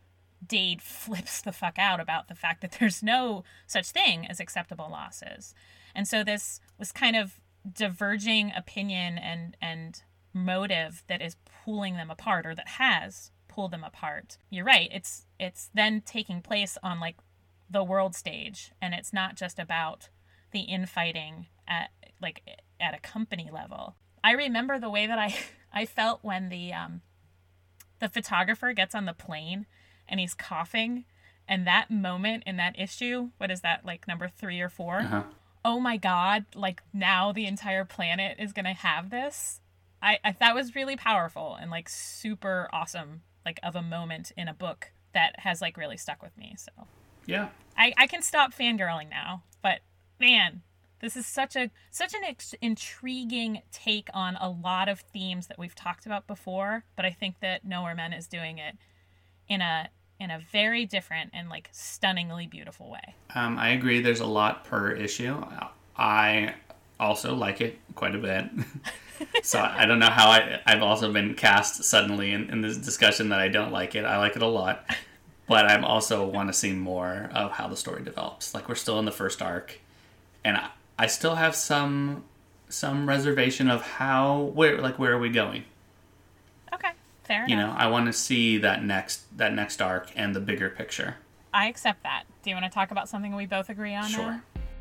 Dade flips the fuck out about the fact that there's no such thing as acceptable losses. And so this was kind of diverging opinion and and motive that is pulling them apart, or that has pulled them apart. You're right. It's it's then taking place on like the world stage, and it's not just about the infighting at like at a company level. I remember the way that I I felt when the um the photographer gets on the plane and he's coughing, and that moment in that issue, what is that, like number three or four? Uh-huh. Oh my God, like now the entire planet is going to have this. I, I that was really powerful and like super awesome, like of a moment in a book that has like really stuck with me. So yeah, I, I can stop fangirling now, but man, this is such a such an ex- intriguing take on a lot of themes that we've talked about before. But I think that Nowhere Men is doing it in a in a very different and like stunningly beautiful way. Um, I agree. There's a lot per issue. I also like it quite a bit. So I don't know how I, I've also been cast suddenly in, in this discussion that I don't like it. I like it a lot. But I also want to see more of how the story develops. Like, we're still in the first arc. And I, I still have some some reservation of how, where, like, where are we going? Okay, fair You enough. know, I want to see that next that next arc and the bigger picture. I accept that. Do you want to talk about something we both agree on? Sure. Now?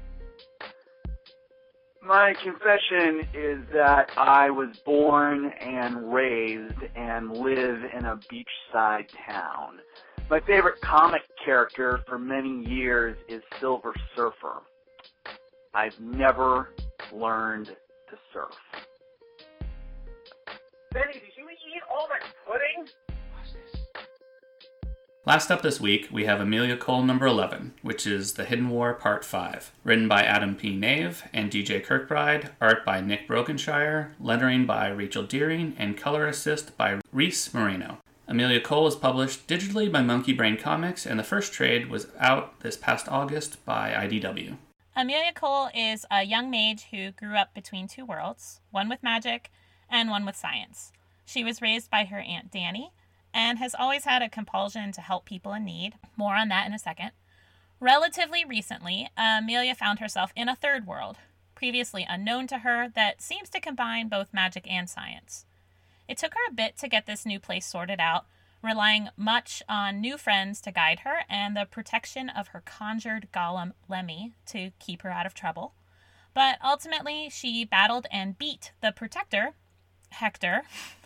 My confession is that I was born and raised and live in a beachside town. My favorite comic character for many years is Silver Surfer. I've never learned to surf. Benny, did you eat all that pudding? Last up this week, we have Amelia Cole number eleven, which is The Hidden War Part five. Written by Adam P. Nave and D J Kirkbride, art by Nick Brokenshire, lettering by Rachel Deering, and color assist by Reese Moreno. Amelia Cole is published digitally by Monkey Brain Comics, and the first trade was out this past August by I D W. Amelia Cole is a young mage who grew up between two worlds, one with magic and one with science. She was raised by her Aunt Danny, and has always had a compulsion to help people in need. More on that in a second. Relatively recently, Amelia found herself in a third world, previously unknown to her, that seems to combine both magic and science. It took her a bit to get this new place sorted out, relying much on new friends to guide her and the protection of her conjured golem Lemmy to keep her out of trouble. But ultimately, she battled and beat the protector, Hector,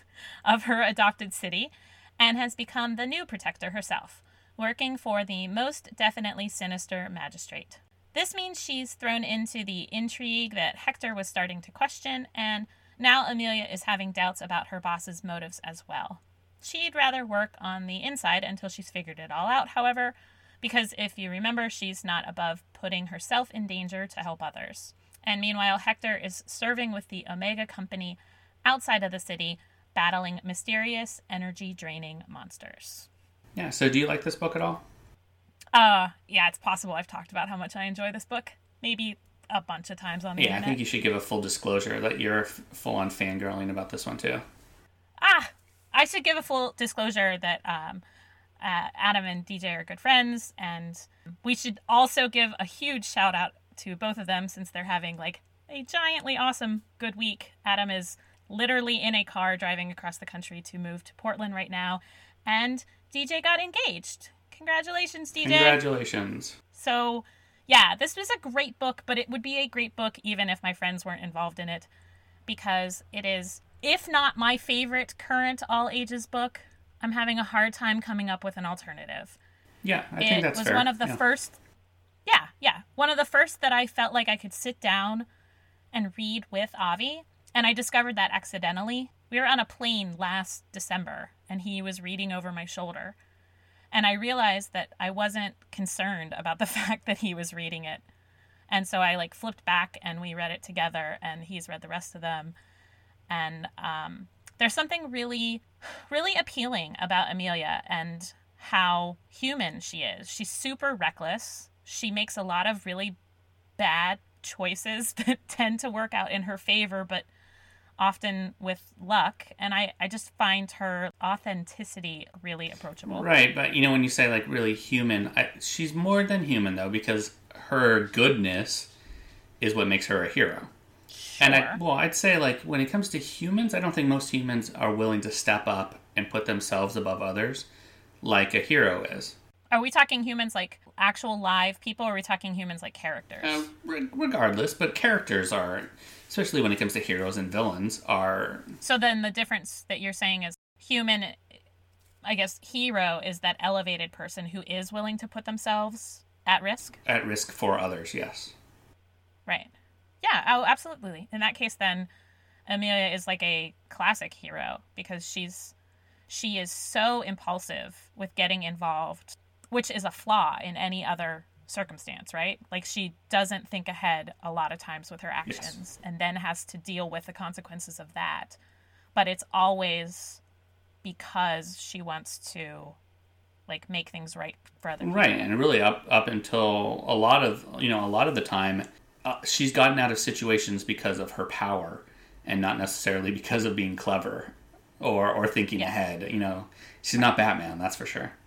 of her adopted city, and has become the new protector herself, working for the most definitely sinister magistrate. This means she's thrown into the intrigue that Hector was starting to question, and now Amelia is having doubts about her boss's motives as well. She'd rather work on the inside until she's figured it all out, however, because if you remember, she's not above putting herself in danger to help others. And meanwhile, Hector is serving with the Omega Company outside of the city, battling mysterious, energy-draining monsters. Yeah, so do you like this book at all? Uh, yeah, it's possible I've talked about how much I enjoy this book. Maybe a bunch of times on the yeah, internet. I think you should give a full disclosure that you're f- full-on fangirling about this one, too. Ah, I should give a full disclosure that um, uh, Adam and D J are good friends, and we should also give a huge shout-out to both of them since they're having, like, a giantly awesome good week. Adam is literally in a car driving across the country to move to Portland right now. And D J got engaged. Congratulations, D J. Congratulations. So, yeah, this was a great book, but it would be a great book even if my friends weren't involved in it, because it is, if not my favorite current all-ages book, I'm having a hard time coming up with an alternative. Yeah, I it think that's was fair. one of the yeah. first, yeah, yeah, one of the first that I felt like I could sit down and read with Avi. And I discovered that accidentally. We were on a plane last December, and he was reading over my shoulder. And I realized that I wasn't concerned about the fact that he was reading it. And so I, like, flipped back, and we read it together, and he's read the rest of them. And um, there's something really, really appealing about Amelia and how human she is. She's super reckless. She makes a lot of really bad choices that tend to work out in her favor, but often with luck, and I, I just find her authenticity really approachable. Right, but you know, when you say like really human, I, she's more than human though, because her goodness is what makes her a hero. Sure. And I, well, I'd say like when it comes to humans, I don't think most humans are willing to step up and put themselves above others like a hero is. Are we talking humans like actual live people, or are we talking humans like characters? Uh, re- regardless, but characters are, especially when it comes to heroes and villains, are... So then the difference that you're saying is human, I guess, hero is that elevated person who is willing to put themselves at risk? At risk for others, yes. Right. Yeah, oh, absolutely. In that case, then, Amelia is like a classic hero because she's she is so impulsive with getting involved, which is a flaw in any other circumstance, right? Like, she doesn't think ahead a lot of times with her actions, yes, and then has to deal with the consequences of that. But it's always because she wants to, like, make things right for other people. Right, and really up up until a lot of, you know, a lot of the time, uh, she's gotten out of situations because of her power and not necessarily because of being clever or, or thinking yes. ahead. You know, she's not Batman, that's for sure.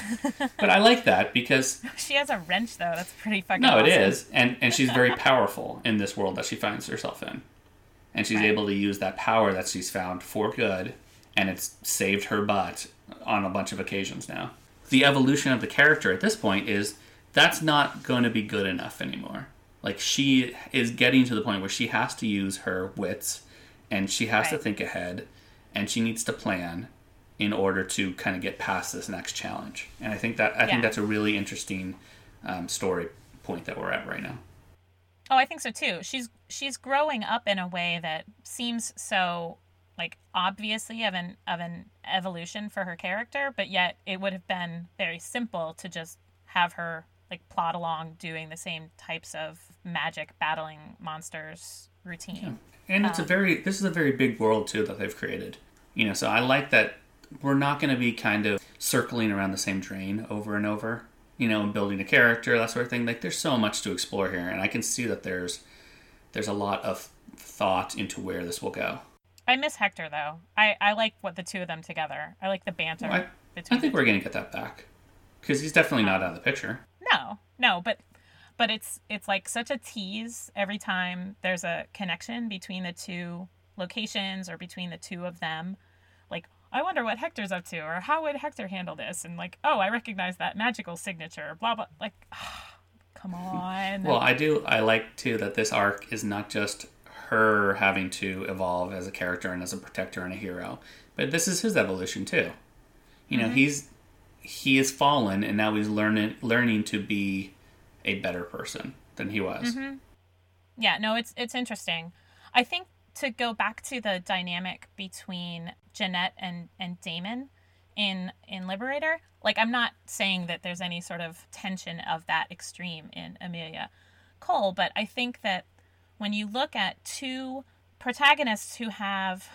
But I like that because she has a wrench, though. That's pretty fucking no, awesome. It is, and and she's very powerful in this world that she finds herself in, and she's right. able to use that power that she's found for good, and it's saved her butt on a bunch of occasions now. The evolution of the character at this point is that's not going to be good enough anymore. Like, she is getting to the point where she has to use her wits, and she has right. to think ahead, and she needs to plan in order to kind of get past this next challenge. And I think that I yeah. think that's a really interesting um, story point that we're at right now. Oh, I think so too. She's she's growing up in a way that seems so, like, obviously of an of an evolution for her character, but yet it would have been very simple to just have her, like, plod along doing the same types of magic battling monsters routine. Yeah. And it's um, a very this is a very big world too that they've created. You know, so I like that we're not going to be kind of circling around the same drain over and over, you know, and building a character, that sort of thing. Like, there's so much to explore here, and I can see that there's there's a lot of thought into where this will go. I miss Hector, though. I, I like what the two of them together. I like the banter. Well, I, between I think we're going to get that back, because he's definitely not out of the picture. No, no, but but it's it's like such a tease every time there's a connection between the two locations or between the two of them. Like, I wonder what Hector's up to, or how would Hector handle this? And, like, oh, I recognize that magical signature, blah, blah. Like, oh, come on. Well, I do, I like, too, that this arc is not just her having to evolve as a character and as a protector and a hero, but this is his evolution, too. You know, mm-hmm. he's, he has fallen, and now he's learning, learning to be a better person than he was. Mm-hmm. Yeah, no, it's it's interesting. I think to go back to the dynamic between Jeanette and, and Damon in in Liberator, like, I'm not saying that there's any sort of tension of that extreme in Amelia Cole, but I think that when you look at two protagonists who have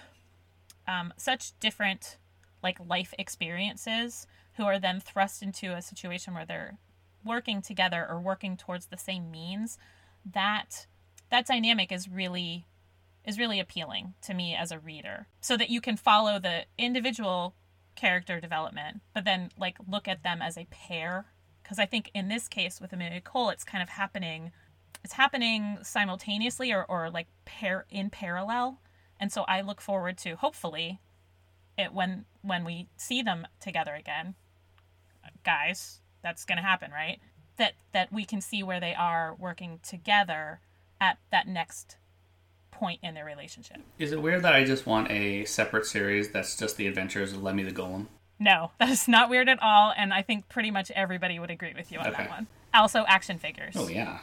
um, such different, like, life experiences, who are then thrust into a situation where they're working together or working towards the same means, that that dynamic is really is really appealing to me as a reader, so that you can follow the individual character development, but then, like, look at them as a pair. Because I think in this case with Amelia Cole, it's kind of happening, it's happening simultaneously or, or like pair in parallel. And so I look forward to, hopefully, it when when we see them together again, guys, that's going to happen, right? That that we can see where they are working together at that next point in their relationship. Is it weird that I just want a separate series that's just the adventures of Lemmy the Golem? No, that is not weird at all, and I think pretty much everybody would agree with you on okay. that one. Also, action figures. Oh, yeah.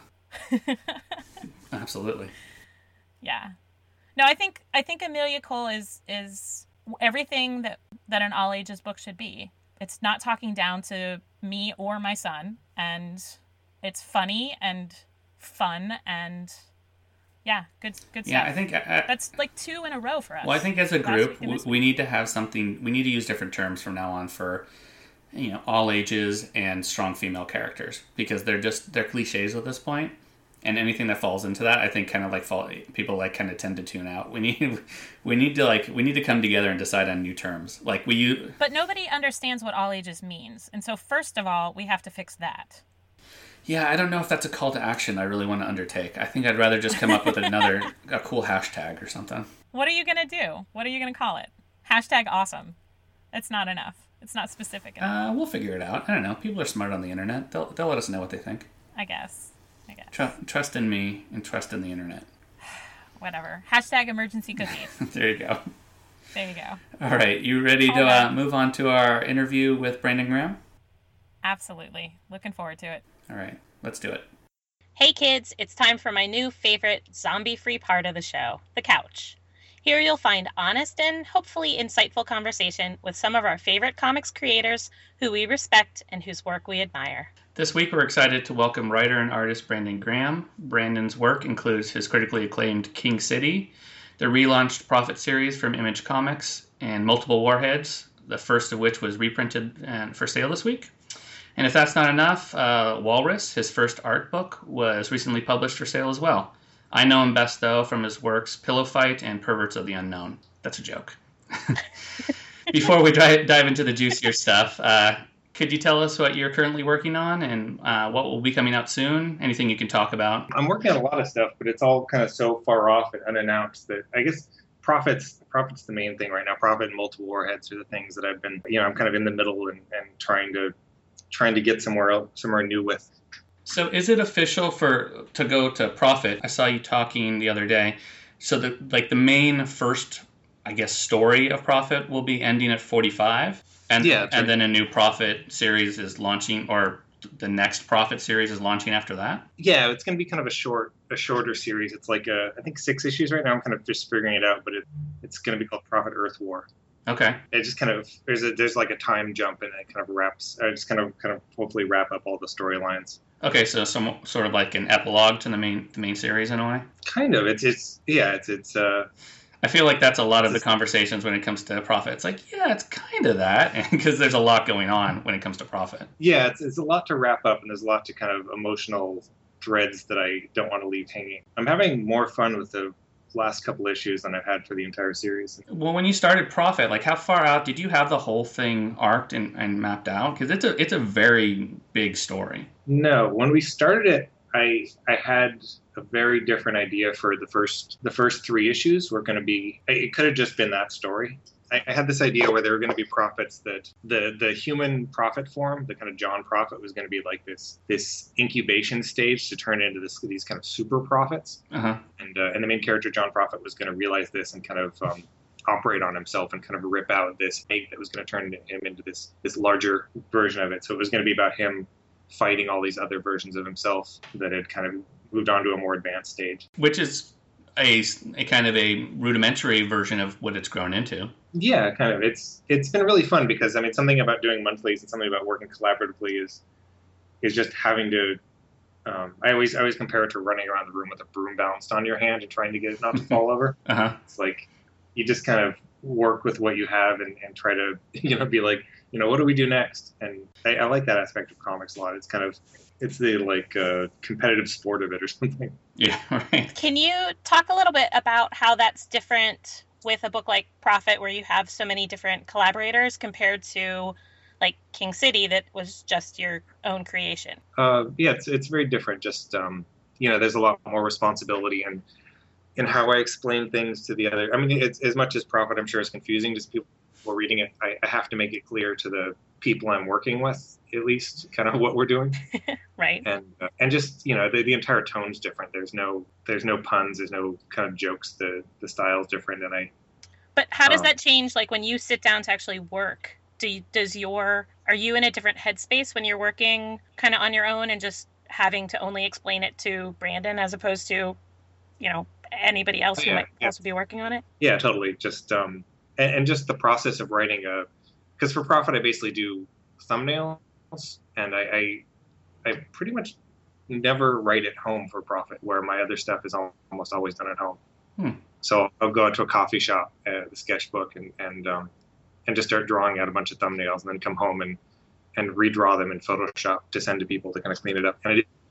Absolutely. Yeah. No, I think I think Amelia Cole is is everything that, that an all ages book should be. It's not talking down to me or my son, and it's funny and fun and yeah, good good stuff. Yeah, I think uh, that's like two in a row for us. Well, I think as a group, we, we need to have something. We need to use different terms from now on for, you know, all ages and strong female characters, because they're just they're cliches at this point, and anything that falls into that, I think kind of like fall, people like kind of tend to tune out. We need we need to like we need to come together and decide on new terms. Like we use, but nobody understands what all ages means, and so first of all, we have to fix that. Yeah, I don't know if that's a call to action I really want to undertake. I think I'd rather just come up with another a cool hashtag or something. What are you gonna do? What are you gonna call it? Hashtag awesome. It's not enough. It's not specific enough. Uh, we'll figure it out. I don't know. People are smart on the internet. They'll they'll let us know what they think. I guess. I guess. Tr- trust in me and trust in the internet. Whatever. Hashtag emergency cookies. There you go. There you go. All right. You ready to uh, move on to our interview with Brandon Graham? Absolutely. Looking forward to it. All right. Let's do it. Hey kids, it's time for my new favorite zombie-free part of the show, The Couch. Here you'll find honest and hopefully insightful conversation with some of our favorite comics creators who we respect and whose work we admire. This week we're excited to welcome writer and artist Brandon Graham. Brandon's work includes his critically acclaimed King City, the relaunched Prophet series from Image Comics, and multiple Warheads, the first of which was reprinted and for sale this week. And if that's not enough, uh, Walrus, his first art book, was recently published for sale as well. I know him best, though, from his works Pillow Fight and Perverts of the Unknown. That's a joke. Before we dive, dive into the juicier stuff, uh, could you tell us what you're currently working on and uh, what will be coming out soon? Anything you can talk about? I'm working on a lot of stuff, but it's all kind of so far off and unannounced that I guess Prophet's, Prophet's the main thing right now. Prophet and multiple Warheads are the things that I've been, you know, I'm kind of in the middle and, and trying to trying to get somewhere else, somewhere new with. So is it official for to go to Prophet? I saw you talking the other day. So the like the main first, I guess, story of Prophet will be ending at forty-five, and yeah, and right. then a new Prophet series is launching, or the next Prophet series is launching after that. Yeah, it's going to be kind of a short, a shorter series. It's like a, I think six issues right now. I'm kind of just figuring it out, but it, it's going to be called Prophet Earth War. Okay. It just kind of there's a there's like a time jump and it kind of wraps. I just kind of kind of hopefully wrap up all the storylines. Okay, so some sort of like an epilogue to the main the main series in a way. Kind of. It's it's yeah. It's it's. uh I feel like that's a lot of the conversations when it comes to Prophet. It's like, yeah, it's kind of that, because there's a lot going on when it comes to Prophet. Yeah, it's it's a lot to wrap up, and there's a lot to kind of emotional threads that I don't want to leave hanging. I'm having more fun with the last couple issues than I've had for the entire series. Well, when you started Prophet, like how far out did you have the whole thing arced and, and mapped out? Because it's a it's a very big story. No, when we started it, I I had a very different idea for the first the first three issues were going to be. It could have just been that story. I, I had this idea where there were going to be prophets that the the human prophet form, the kind of John prophet, was going to be like this this incubation stage to turn into this these kind of super prophets. Uh-huh. And uh, and the main character John Prophet was going to realize this and kind of um, operate on himself and kind of rip out this egg that was going to turn him into this this larger version of it. So it was going to be about him fighting all these other versions of himself that had kind of moved on to a more advanced stage. Which is a, a kind of a rudimentary version of what it's grown into. Yeah, kind of. It's it's been really fun because, I mean, something about doing monthlies and something about working collaboratively is is just having to, um, I always I always compare it to running around the room with a broom balanced on your hand and trying to get it not to fall over. Uh-huh. It's like you just kind of work with what you have and, and try to, you know, be like, you know, what do we do next? And I, I like that aspect of comics a lot. It's kind of, it's the like uh, competitive sport of it or something. Yeah, right. Can you talk a little bit about how that's different with a book like Prophet, where you have so many different collaborators, compared to like King City that was just your own creation? Uh, yeah, it's it's very different. Just um, you know, there's a lot more responsibility and in how I explain things to the other. I mean, it's as much as Prophet, I'm sure, is confusing to people who are reading it. I, I have to make it clear to the people I'm working with, at least, kind of what we're doing. Right. And uh, and just, you know, the, the entire tone's different. There's no there's no puns. There's no kind of jokes. The the style's different. And I. But how does um, that change? Like when you sit down to actually work, do you, does your are you in a different headspace when you're working kind of on your own and just having to only explain it to Brandon as opposed to, you know, anybody else who yeah, might yeah. also be working on it? Yeah, totally. Just um, and, and just the process of writing a, because for Prophet I basically do thumbnails, and I, I I pretty much never write at home for Prophet, where my other stuff is almost always done at home. Hmm. So I'll go out to a coffee shop, uh, the sketchbook, and and um, and just start drawing out a bunch of thumbnails, and then come home and and redraw them in Photoshop to send to people to kind of clean it up. And I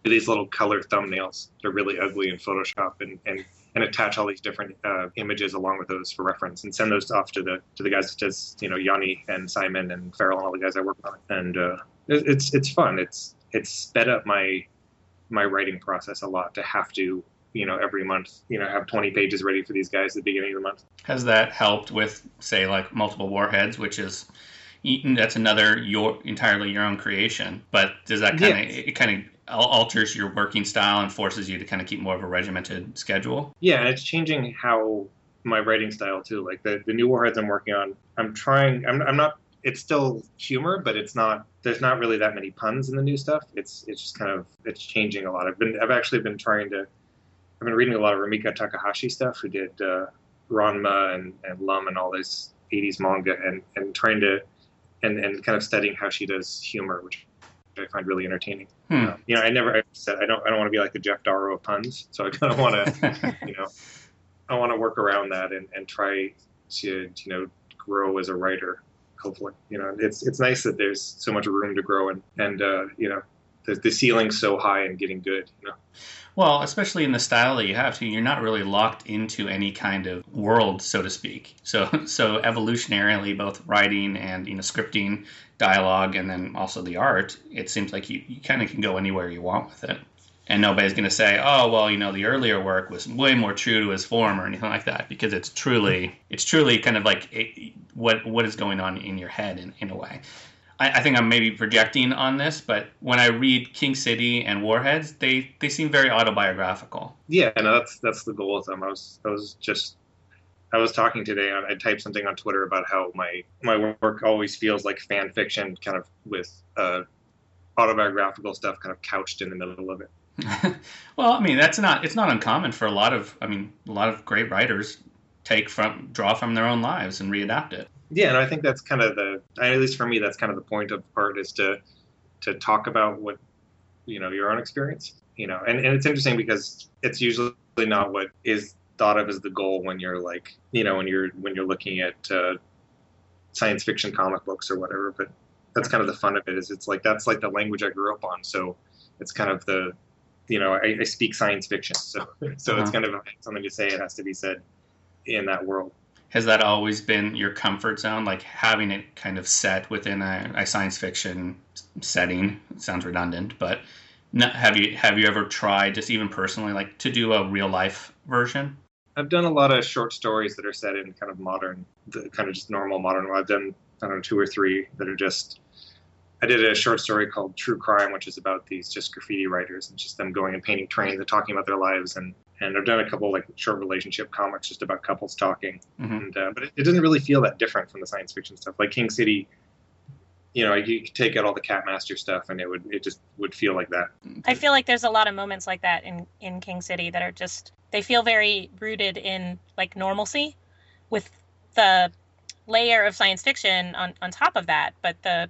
these little color thumbnails. They're really ugly in Photoshop, and, and, and attach all these different uh, images along with those for reference, and send those off to the to the guys such as, you know, Yanni and Simon and Farrell and all the guys I work on. And uh, it, it's it's fun. It's it's sped up my my writing process a lot to have to, you know, every month, you know, have twenty pages ready for these guys at the beginning of the month. Has that helped with, say, like Multiple Warheads, which is that's another your entirely your own creation, but does that kind of, yes. it kind of alters your working style and forces you to kind of keep more of a regimented schedule? Yeah, and it's changing how my writing style too. Like the, the new Warheads I'm working on, I'm trying, I'm, I'm not, it's still humor, but it's not, there's not really that many puns in the new stuff. It's, it's just kind of, it's changing a lot. I've been, I've actually been trying to, I've been reading a lot of Rumika Takahashi stuff, who did uh, Ranma and, and Lum and all this eighties manga, and, and trying to, and, and kind of studying how she does humor, which I find really entertaining. Hmm. Uh, you know, I never I said I don't I don't want to be like the Jeff Darrow of puns, so I kind of want to, you know, I want to work around that and, and try to, you know, grow as a writer. Hopefully, you know, it's it's nice that there's so much room to grow, and and uh, you know, the, the ceiling's so high and getting good. You know. Well, especially in the style that you have, too, you're not really locked into any kind of world, so to speak. So, so evolutionarily, both writing and, you know, scripting, dialogue, and then also the art, it seems like you, you kind of can go anywhere you want with it. And nobody's going to say, oh, well, you know, the earlier work was way more true to his form or anything like that, because it's truly, it's truly kind of like a, what what is going on in your head in, in a way. I think I'm maybe projecting on this, but when I read King City and Warheads, they, they seem very autobiographical. Yeah, no, that's that's the goal of them. I was I was just I was talking today. I typed something on Twitter about how my my work always feels like fan fiction, kind of with uh, autobiographical stuff kind of couched in the middle of it. Well, I mean, that's not it's not uncommon for a lot of I mean a lot of great writers take from draw from their own lives and readapt it. Yeah, and I think that's kind of the, at least for me, that's kind of the point of art, is to to talk about what, you know, your own experience, you know, and, and it's interesting because it's usually not what is thought of as the goal when you're like, you know, when you're when you're looking at uh, science fiction comic books or whatever, but that's kind of the fun of it, is it's like, that's like the language I grew up on, so it's kind of the, you know, I, I speak science fiction, so so uh-huh. It's kind of something to say, it has to be said in that world. Has that always been your comfort zone, like having it kind of set within a, a science fiction setting? It sounds redundant, but not, have you have you ever tried, just even personally, like to do a real life version? I've done a lot of short stories that are set in kind of modern, the kind of just normal modern. I've done, I don't know, two or three that are just. I did a short story called True Crime, which is about these just graffiti writers and just them going and painting trains and talking about their lives. And And I've done a couple like short relationship comics just about couples talking, mm-hmm. and uh, but it, it doesn't really feel that different from the science fiction stuff. Like King City, you know, you could take out all the Catmaster stuff, and it would it just would feel like that. I feel like there's a lot of moments like that in in King City that are just, they feel very rooted in like normalcy, with the layer of science fiction on on top of that. But the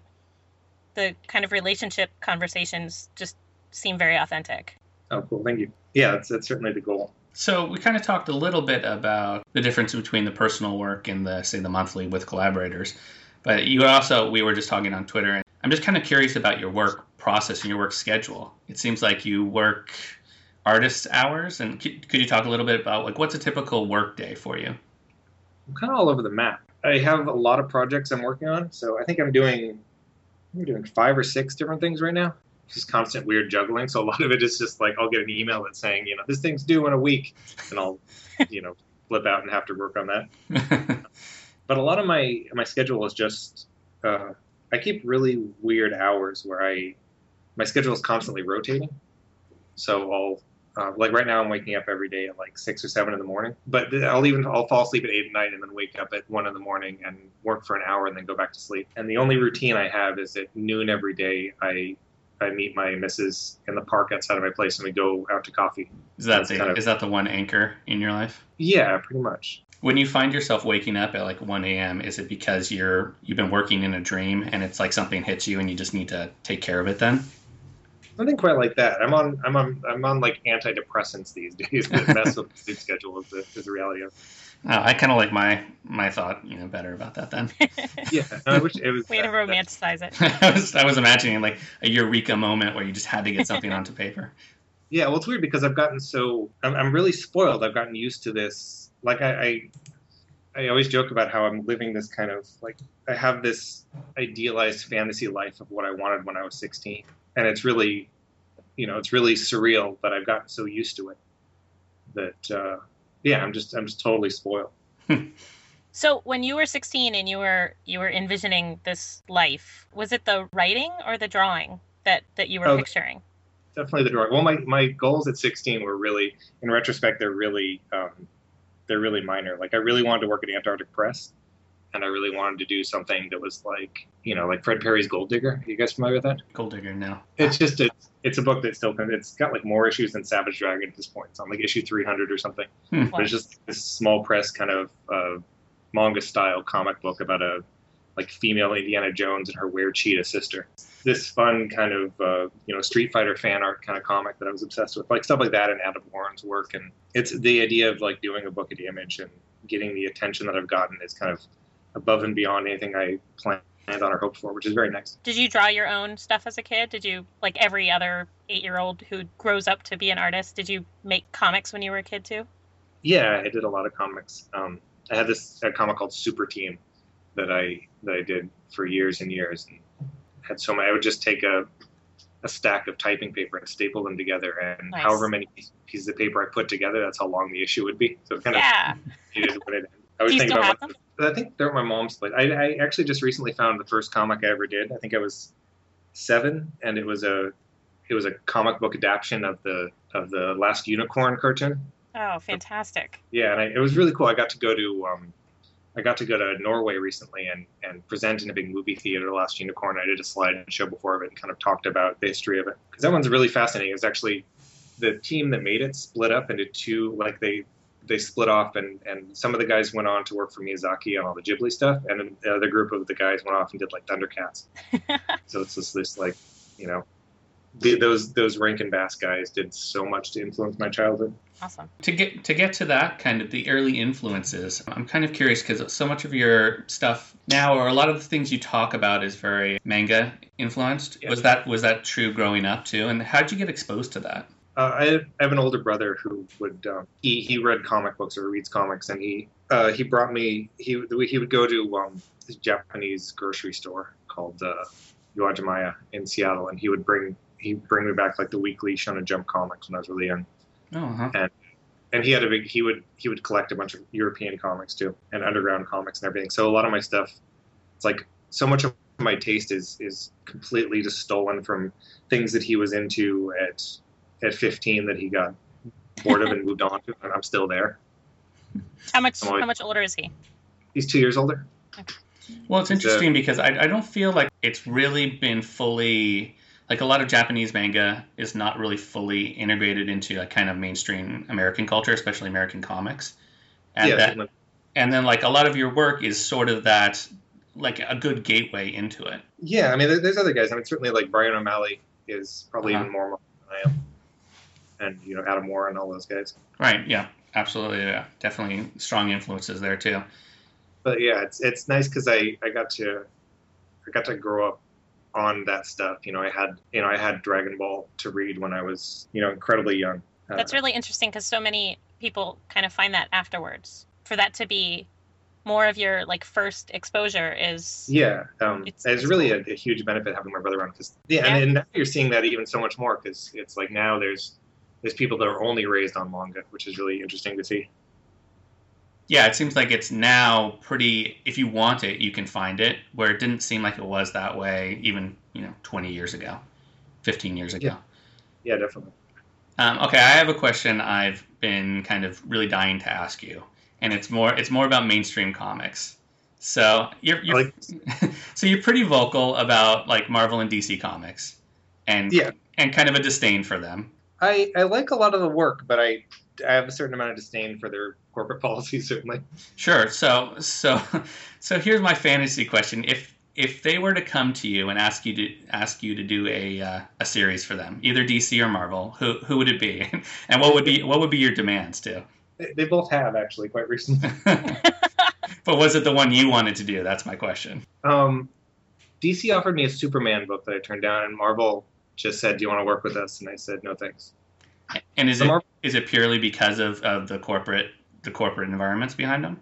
the kind of relationship conversations just seem very authentic. Oh, cool. Thank you. Yeah, that's, that's certainly the goal. So we kind of talked a little bit about the difference between the personal work and the, say, the monthly with collaborators. But you also, we were just talking on Twitter, and I'm just kind of curious about your work process and your work schedule. It seems like you work artist hours, and could, could you talk a little bit about, like, what's a typical work day for you? I'm kind of all over the map. I have a lot of projects I'm working on, so I think I'm doing, I'm doing five or six different things right now. Just constant weird juggling. So a lot of it is just like, I'll get an email that's saying, you know, this thing's due in a week, and I'll, you know, flip out and have to work on that. But a lot of my, my schedule is just, uh, I keep really weird hours where I, my schedule is constantly rotating. So I'll, uh, like right now I'm waking up every day at like six or seven in the morning, but I'll even, I'll fall asleep at eight at night and then wake up at one in the morning and work for an hour and then go back to sleep. And the only routine I have is at noon every day, I, I meet my missus in the park outside of my place, and we go out to coffee. Is that the, kind of, is that the one anchor in your life? Yeah, pretty much. When you find yourself waking up at like one a.m., is it because you're you've been working in a dream and it's like something hits you and you just need to take care of it then? Nothing quite like that. I'm on I'm on I'm on like antidepressants these days that mess with the sleep schedule is the is the reality of it. Oh, I kind of like my my thought, you know, better about that then. Yeah, no, I wish it was. Way to that, romanticize it. I was I was imagining like a eureka moment where you just had to get something onto paper. Yeah, well, it's weird because I've gotten so I'm I'm really spoiled. I've gotten used to this. Like I, I I always joke about how I'm living this kind of like I have this idealized fantasy life of what I wanted when I was sixteen, and it's really, you know, it's really surreal. But I've gotten so used to it that. Uh, Yeah, I'm just I'm just totally spoiled. So when you were sixteen and you were you were envisioning this life, was it the writing or the drawing that, that you were Oh, picturing? Definitely the drawing. Well, my, my goals at sixteen were really, in retrospect, they're really um, they're really minor. Like I really wanted to work at Antarctic Press, and I really wanted to do something that was like, you know, like Fred Perry's Gold Digger. Are you guys familiar with that? Gold Digger, no. It's just a, it's a book that still it's got like more issues than Savage Dragon at this point. It's on like issue three hundred or something. Hmm. But it's just this small press kind of uh, manga style comic book about a like female Indiana Jones and her were-cheetah sister. This fun kind of uh, you know Street Fighter fan art kind of comic that I was obsessed with, like stuff like that, and Adam Warren's work. And it's the idea of like doing a book at Image and getting the attention that I've gotten is kind of above and beyond anything I planned on or hoped for, which is very nice. Did you draw your own stuff as a kid? Did you, like every other eight-year-old who grows up to be an artist, did you make comics when you were a kid too? Yeah, I did a lot of comics. Um, I had this a comic called Super Team that I that I did for years and years, and had so many. I would just take a a stack of typing paper and staple them together, and Nice. however many pieces of paper I put together, that's how long the issue would be. So it kind Yeah. of needed what it. I was Do you thinking still about have what, I think they're at my mom's place. I, I actually just recently found the first comic I ever did. I think I was seven, and it was a it was a comic book adaptation of the of the Last Unicorn cartoon. Oh, fantastic. Yeah, and I, it was really cool. I got to go to um, I got to go to Norway recently and, and present in a big movie theater, Last Unicorn. I did a slideshow before of it and kind of talked about the history of it. Because that one's really fascinating. It was actually the team that made it split up into two, like they they split off, and, and some of the guys went on to work for Miyazaki on all the Ghibli stuff, and then the other group of the guys went off and did like Thundercats. So it's just this like, you know, the, those those Rankin Bass guys did so much to influence my childhood. Awesome. To get to get to that kind of the early influences, I'm kind of curious because so much of your stuff now, or a lot of the things you talk about, is very manga influenced. Yeah. Was that was that true growing up too? And how did you get exposed to that? Uh, I, have, I have an older brother who would um, he he read comic books or reads comics, and he uh, he brought me he he would go to um, this Japanese grocery store called uh, Uwajimaya in Seattle, and he would bring he'd bring me back like the weekly Shonen Jump comics when I was really young. Oh, uh-huh. And and he had a big he would he would collect a bunch of European comics too, and underground comics and everything. So a lot of my stuff, it's like so much of my taste is is completely just stolen from things that he was into at at fifteen that he got bored of and moved on to, and I'm still there. How much I'm always- how much older is he? He's two years older. Well, it's It's, uh, interesting because I, I don't feel like it's really been fully, like a lot of Japanese manga is not really fully integrated into like kind of mainstream American culture, especially American comics. And yeah, that, and then like a lot of your work is sort of that, like a good gateway into it. yeah. I mean, there, there's other guys. I mean, certainly like Brian O'Malley is probably Uh-huh. even more than I am, and you know Adam Warren, all those guys. Right. Yeah, absolutely. Yeah, definitely strong influences there too. But yeah, it's it's nice because I, I got to I got to grow up on that stuff. You know, I had you know I had Dragon Ball to read when I was you know incredibly young. Uh, That's really interesting because so many people kind of find that afterwards. For that to be more of your like first exposure is yeah. Um, It's- it's, it's really cool. a, a huge benefit having my brother around because yeah, Yeah. And, and now you're seeing that even so much more because it's like now there's there's people that are only raised on manga, which is really interesting to see. Yeah, it seems like it's now pretty, if you want it, you can find it, where it didn't seem like it was that way even, you know, twenty years ago, fifteen years ago. Yeah. Yeah, definitely. Um, okay, I have a question I've been kind of really dying to ask you, and it's more it's more about mainstream comics. So you're, you're Like- so you're pretty vocal about like Marvel and D C comics, and Yeah. and kind of a disdain for them. I, I like a lot of the work, but I I have a certain amount of disdain for their corporate policies, certainly. Sure. So so so here's my fantasy question: If if they were to come to you and ask you to ask you to do a uh, a series for them, either D C or Marvel, who who would it be, and what would be what would be your demands too? They, they both have actually quite recently. But was it the one you wanted to do? That's my question. Um, D C offered me a Superman book that I turned down, and Marvel just said, "Do you want to work with us?" And I said, "No, thanks." And is The it Mar- is it purely because of, of the corporate the corporate environments behind them?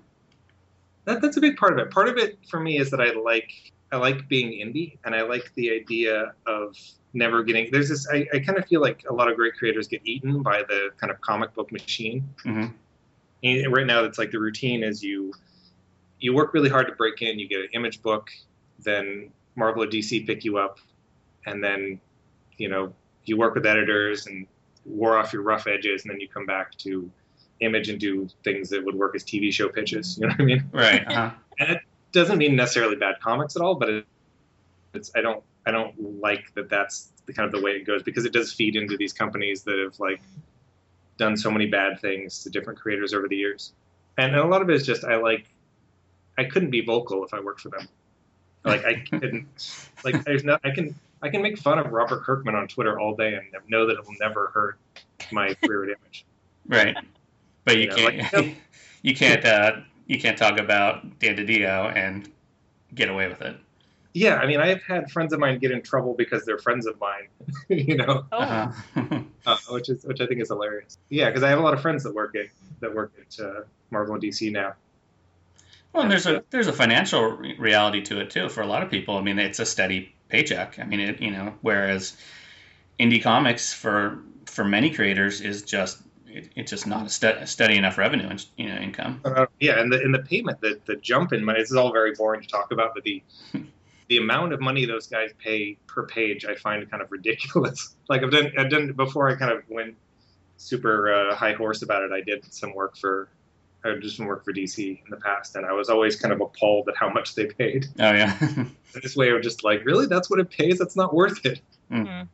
That, that's a big part of it. Part of it for me is that I like I like being indie, and I like the idea of never getting. There's this. I, I kind of feel like a lot of great creators get eaten by the kind of comic book machine. Mm-hmm. And right now, it's like the routine is you you work really hard to break in. You get an Image book, then Marvel or D C pick you up, and then you know you work with editors and war off your rough edges, and then you come back to Image and do things that would work as T V show pitches. You know what I mean? Right. Uh-huh. And it doesn't mean necessarily bad comics at all, but it, it's I don't I don't like that that's the kind of the way it goes, because it does feed into these companies that have like done so many bad things to different creators over the years. And a lot of it is just I like I couldn't be vocal if I worked for them. Like I couldn't like there's no I can I can make fun of Robert Kirkman on Twitter all day and know that it will never hurt my career at Image. Right. But you, You know, can't like- you can't uh, you can't talk about Dan DiDio and get away with it. Yeah, I mean, I've had friends of mine get in trouble because they're friends of mine, you know, Oh, Uh-huh. uh, which is which I think is hilarious. Yeah, because I have a lot of friends that work at that work at uh, Marvel and D C now. Well, and there's a there's a financial re- reality to it too for a lot of people. I mean, it's a steady paycheck. I mean, it, you know, whereas indie comics for for many creators is just it, it's just not a ste- steady enough revenue and you know income. Uh, yeah, and the and the payment, the the jump in money. This is all very boring to talk about, but the the amount of money those guys pay per page, I find kind of ridiculous. Like I've done I've done before. I kind of went super uh, high horse about it. I did some work for. I did some work for D C in the past, and I was always kind of appalled at how much they paid. Oh yeah. This way of just like, really, that's what it pays? That's not worth it. Mhm.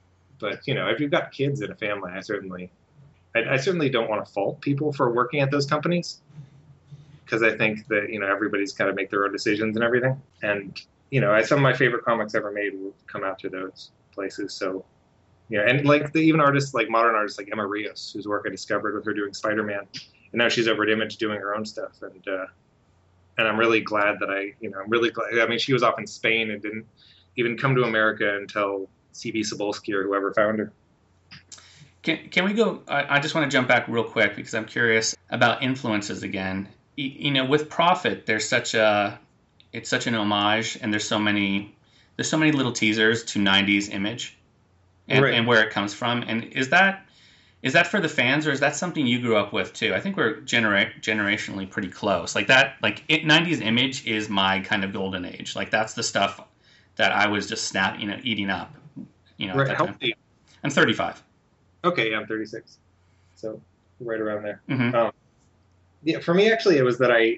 But you know, if you've got kids in a family, I certainly, I, I certainly don't want to fault people for working at those companies, because I think that you know everybody's got to make their own decisions and everything. And you know, I, some of my favorite comics ever made will come out to those places. So, you know, and like the, even artists like modern artists like Emma Rios, whose work I discovered with her doing Spider-Man, and now she's over at Image doing her own stuff. And uh, and I'm really glad that I, you know, I'm really glad. I mean, she was off in Spain and didn't even come to America until C B Cebulski or whoever found her. Can can we go? I, I just want to jump back real quick because I'm curious about influences again. You, you know, with Prophet, there's such a it's such an homage, and there's so many there's so many little teasers to nineties Image, and, Right. and where it comes from. And is that is that for the fans, or is that something you grew up with too? I think we're genera- generationally pretty close. Like that, like it, nineties Image is my kind of golden age. Like that's the stuff that I was just snap, you know, eating up. You know, at Right? that How time. old are you? I'm thirty-five. Okay, yeah, I'm thirty-six, so right around there. Mm-hmm. Um, yeah, for me actually, it was that I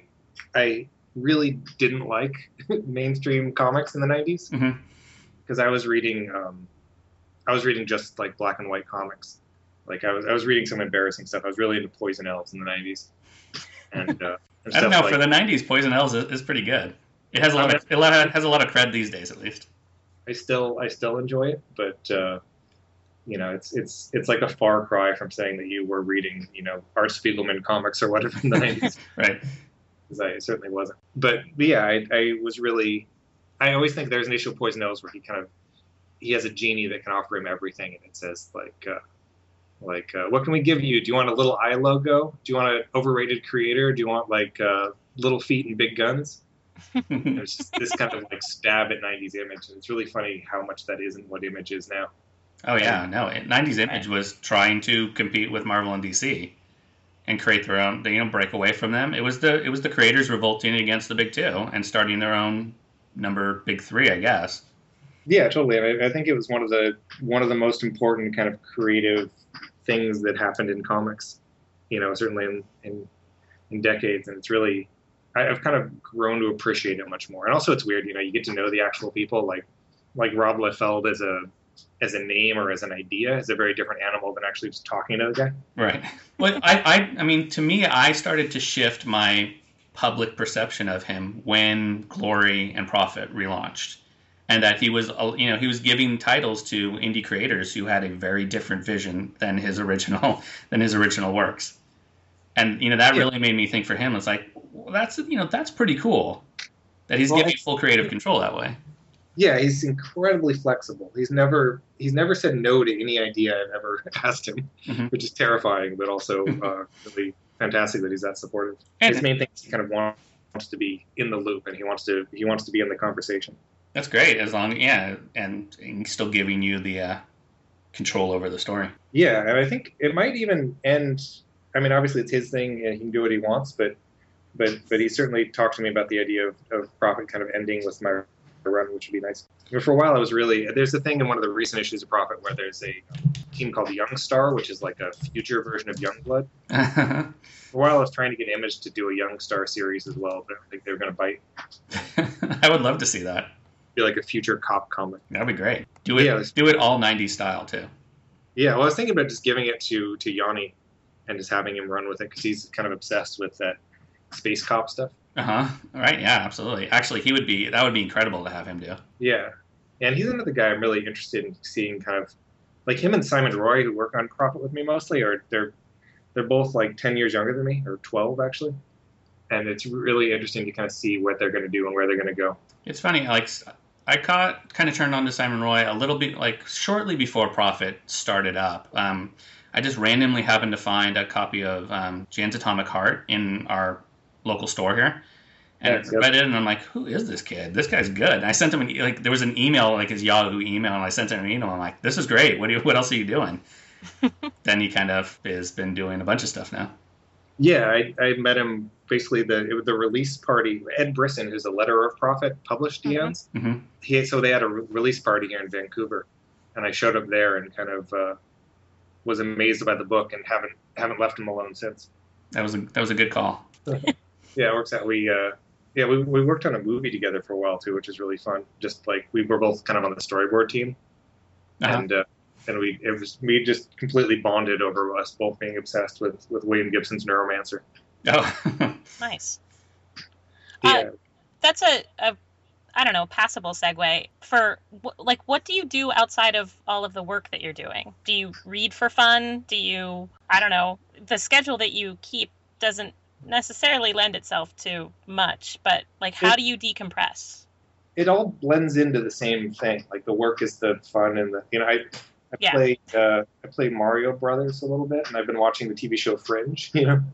I really didn't like mainstream comics in the nineties Mhm. because I was reading um, I was reading just like black and white comics. Like I was I was reading some embarrassing stuff. I was really into Poison Elves in the nineties, and, uh, and I don't stuff know. like, For the nineties, Poison Elves is, is pretty good. It has a lot of it lot of- has a lot of cred these days, at least. I still I still enjoy it, but uh, you know it's it's it's like a far cry from saying that you were reading you know Art Spiegelman comics or whatever in the nineties. Right. Because I certainly wasn't. But, but yeah, I, I was really. I always think there's an issue of Poison Elves where he kind of he has a genie that can offer him everything, and it says like uh, like uh, what can we give you? Do you want a little eye logo? Do you want an overrated creator? Do you want like uh, little feet and big guns? There's just this kind of like stab at nineties Image, and it's really funny how much that isn't what Image is now. Oh yeah, no. it- nineties Image was trying to compete with Marvel and D C, and create their own. You know, break away from them. It was the it was the creators revolting against the big two and starting their own number big three, I guess. Yeah, totally. And I, I think it was one of the one of the most important kind of creative things that happened in comics. You know, certainly in in, in decades, and it's really I, I've kind of grown to appreciate it much more. And also, it's weird. You know, you get to know the actual people, like like Rob Liefeld as a as a name or as an idea is a very different animal than actually just talking to the guy. Right. Well, I, I, I mean, to me, I started to shift my public perception of him when Glory and Prophet relaunched. And that he was, you know, he was giving titles to indie creators who had a very different vision than his original than his original works. And, you know, that really made me think for him. It's like, well, that's, you know, that's pretty cool that he's well, giving full creative control that way. Yeah, he's incredibly flexible. He's never he's never said no to any idea I've ever asked him, mm-hmm. which is terrifying, but also uh, really fantastic that he's that supportive. And his main thing is he kind of wants to be in the loop, and he wants to he wants to be in the conversation. That's great, as long yeah, and, and still giving you the uh, control over the story. Yeah, and I think it might even end. I mean, obviously it's his thing, and he can do what he wants, but but but he certainly talked to me about the idea of, of Prophet kind of ending with my run, which would be nice. But for a while, I was really there's a thing in one of the recent issues of Prophet where there's a team called the Young Star, which is like a future version of Youngblood. For a while, I was trying to get Image to do a Young Star series as well, but I don't think they were going to bite. I would love to see that. Be like a future cop comic. That'd be great. Do it. Yeah, do it all nineties style too. Yeah, well, I was thinking about just giving it to to Yanni and just having him run with it because he's kind of obsessed with that space cop stuff. Uh huh. Right. Yeah. Absolutely. Actually, he would be. That would be incredible to have him do. Yeah, and he's another guy I'm really interested in seeing. Kind of like him and Simon Roy, who work on Prophet with me mostly, are they're they're both like ten years younger than me, or twelve actually. And it's really interesting to kind of see what they're going to do and where they're going to go. It's funny, like. I caught kind of turned on to Simon Roy a little bit, like shortly before Prophet started up. Um, I just randomly happened to find a copy of um, Jan's Atomic Heart in our local store here, and yeah, read it, and I'm like, "Who is this kid? This guy's good." And I sent him an, like there was an email, like his Yahoo email, and I sent him an email. I'm like, "This is great. What do you, what else are you doing?" Then he kind of has been doing a bunch of stuff now. Yeah, I, I met him basically the it was the release party. Ed Brisson, who's a Letter of Prophet, published Deons. Mm-hmm. He so they had a re- release party here in Vancouver, and I showed up there and kind of uh, was amazed by the book and haven't haven't left him alone since. That was a that was a good call. Yeah, it works out. We uh, yeah we we worked on a movie together for a while too, which is really fun. Just like we were both kind of on the storyboard team, uh-huh. and. Uh, And we it was we just completely bonded over us both being obsessed with, with William Gibson's Neuromancer. Oh, nice. Yeah, uh, that's a, a I don't know passable segue for like what do you do outside of all of the work that you're doing? Do you read for fun? Do you I don't know the schedule that you keep doesn't necessarily lend itself to much, but like how it, do you decompress? It all blends into the same thing. Like the work is the fun and the you know I. I yeah. play uh, I play Mario Brothers a little bit, and I've been watching the T V show Fringe. You know,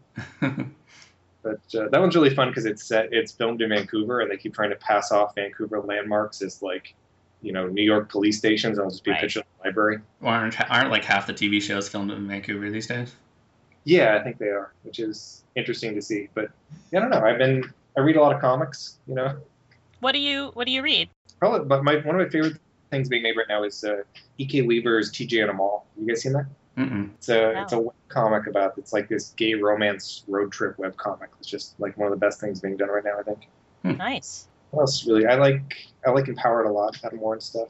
but uh, that one's really fun because it's set, it's filmed in Vancouver, and they keep trying to pass off Vancouver landmarks as like, you know, New York police stations. And I'll just be right. a picture of the library. Well, aren't aren't like half the T V shows filmed in Vancouver these days? Yeah, I think they are, which is interesting to see. But yeah, I don't know. I've been I read a lot of comics. You know, what do you what do you read? Probably, but my one of my favorite things being made right now is uh, E K Weaver's T J and Amal. You guys seen that? Mm-mm. It's a no. it's a web comic about it's like this gay romance road trip web comic. It's just like one of the best things being done right now, I think. Hmm. Nice. What else really? I like I like Empowered a lot. Adam Warren stuff.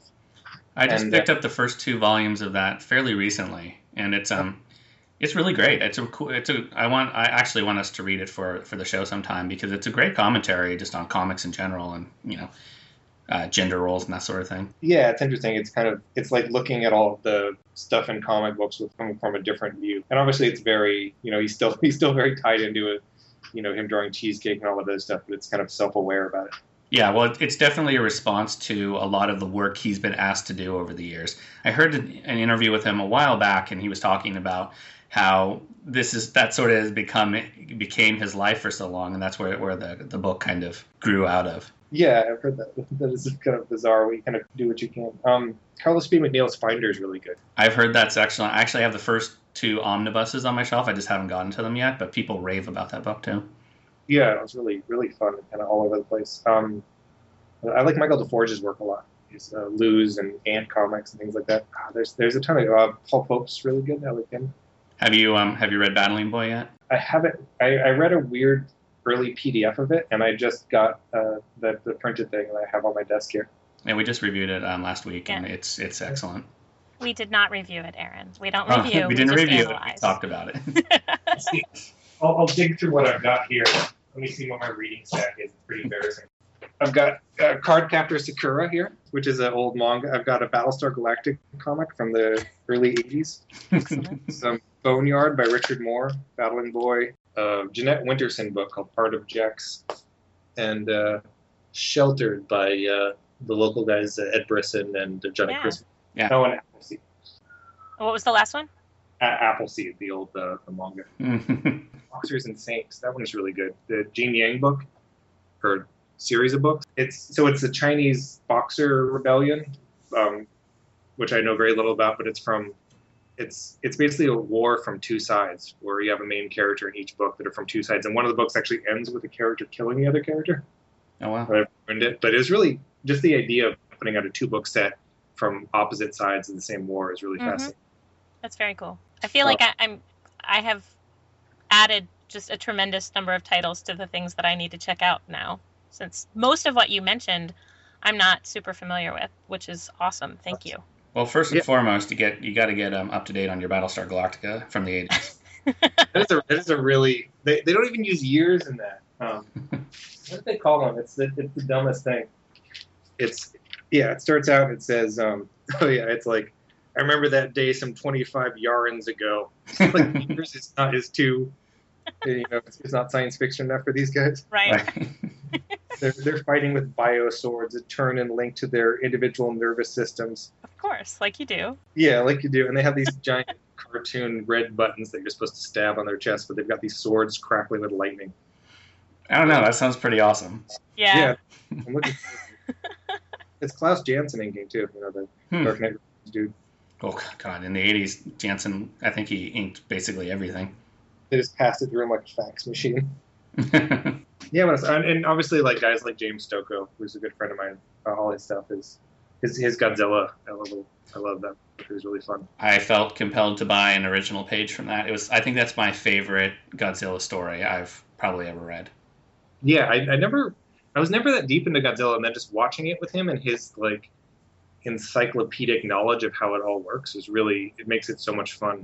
I just and, picked uh, up the first two volumes of that fairly recently, and it's um it's really great. It's a cool. It's a. I want. I actually want us to read it for for the show sometime because it's a great commentary just on comics in general and you know. Uh, gender roles and that sort of thing. Yeah, it's interesting. It's kind of it's like looking at all the stuff in comic books with from, from a different view. And obviously, it's very you know he's still he's still very tied into it. You know him drawing cheesecake and all of this stuff, but it's kind of self-aware about it. Yeah, well, it's definitely a response to a lot of the work he's been asked to do over the years. I heard an interview with him a while back, and he was talking about how this is that sort of has become became his life for so long, and that's where where the the book kind of grew out of. Yeah, I've heard that. That is kind of bizarre. We kind of do what you can. Um, Carlos B. McNeil's Finder is really good. I've heard that's excellent. I actually have the first two omnibuses on my shelf. I just haven't gotten to them yet, but people rave about that book too. Yeah, it was really, really fun and kind of all over the place. Um, I like Michael DeForge's work a lot. His uh, Lose and Ant comics and things like that. Ah, there's there's a ton of uh, Paul Pope's really good. I like him. Have you um have you read Battling Boy yet? I haven't. I, I read a weird early P D F of it, and I just got uh, the the printed thing that I have on my desk here. Yeah, we just reviewed it um, last week, yeah. and it's it's excellent. We did not review it, Aaron. We don't Oh, review. we didn't we just review analyze. it. We talked about it. I'll, I'll dig through what I've got here. Let me see what my reading stack is. It's pretty embarrassing. I've got uh, Cardcaptor Sakura here, which is an old manga. I've got a Battlestar Galactica comic from the early eighties. Some Boneyard by Richard Moore, Battling Boy. Uh, Jeanette Winterson book called Part of Jex. And uh, Sheltered by uh, the local guys, uh, Ed Brisson and uh, Johnny Yeah. Christmas. Yeah. Oh, and Appleseed. What was the last one? A- Appleseed, the old uh, the manga. Boxers and Saints. That one is really good. The Jin Yang book, or series of books. It's so it's the Chinese boxer rebellion, um, which I know very little about, but it's from it's it's basically a war from two sides, where you have a main character in each book that are from two sides, and one of the books actually ends with a character killing the other character. Oh wow! But I've ruined it. But it was really just the idea of putting out a two book set from opposite sides of the same war is really Mhm. fascinating. That's very cool. I feel like I, I'm I have added just a tremendous number of titles to the things that I need to check out now, since most of what you mentioned I'm not super familiar with, which is awesome. Thank you. Well, first and Yeah. foremost, you get you got to get um, up to date on your Battlestar Galactica from the eighties. That is a, that is a really they, they don't even use years in that. Um, what do they call them? It's the, it's the dumbest thing. It's yeah. It starts out and it says, um, oh yeah, it's like I remember that day some twenty-five yarns ago. Like years is not is too. You know, it's, it's not science fiction enough for these guys. Right. Right. They're they're fighting with bio swords that turn and link to their individual nervous systems. Of course, like you do. Yeah, like you do. And they have these giant cartoon red buttons that you're supposed to stab on their chest, but they've got these swords crackling with lightning. I don't know. That sounds pretty awesome. Yeah. Yeah, I'm looking forward to it. It's Klaus Janson inking too, you know, the Hmm. Dark Knight dude. Oh God! In the eighties, Jansen, I think he inked basically everything. They just passed it through him like a fax machine. Yeah, but it's, and and obviously like guys like James Stokoe, who's a good friend of mine, uh, all his stuff is his his Godzilla. I love it. I love that. It was really fun. I felt compelled to buy an original page from that. It was. I think that's my favorite Godzilla story I've probably ever read. Yeah, I, I never, I was never that deep into Godzilla, and then just watching it with him and his like encyclopedic knowledge of how it all works is really, it makes it so much fun.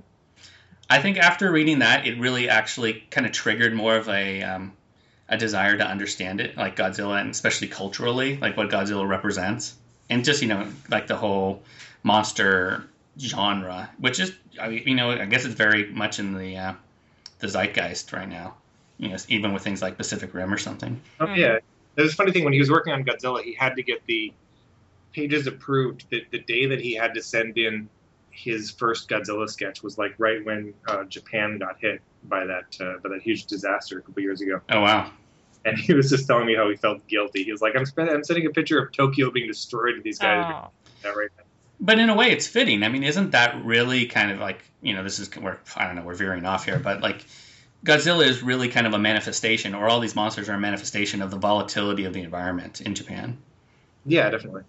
I think after reading that, it really actually kind of triggered more of a um, a desire to understand it, like Godzilla, and especially culturally, like what Godzilla represents, and just you know, like the whole monster genre, which is, I mean, you know, I guess it's very much in the uh, the zeitgeist right now. You know, even with things like Pacific Rim or something. Oh yeah, it was a funny thing when he was working on Godzilla, he had to get the pages approved. The, the day that he had to send in his first Godzilla sketch was like right when uh, Japan got hit by that uh, by that huge disaster a couple years ago. Oh wow! And he was just telling me how he felt guilty. He was like, "I'm spending, I'm sending a picture of Tokyo being destroyed to these guys Oh. now right now." But in a way, it's fitting. I mean, isn't that really kind of like, you know, this is we're I don't know, we're veering off here, but like Godzilla is really kind of a manifestation, or all these monsters are a manifestation of the volatility of the environment in Japan. Yeah, definitely.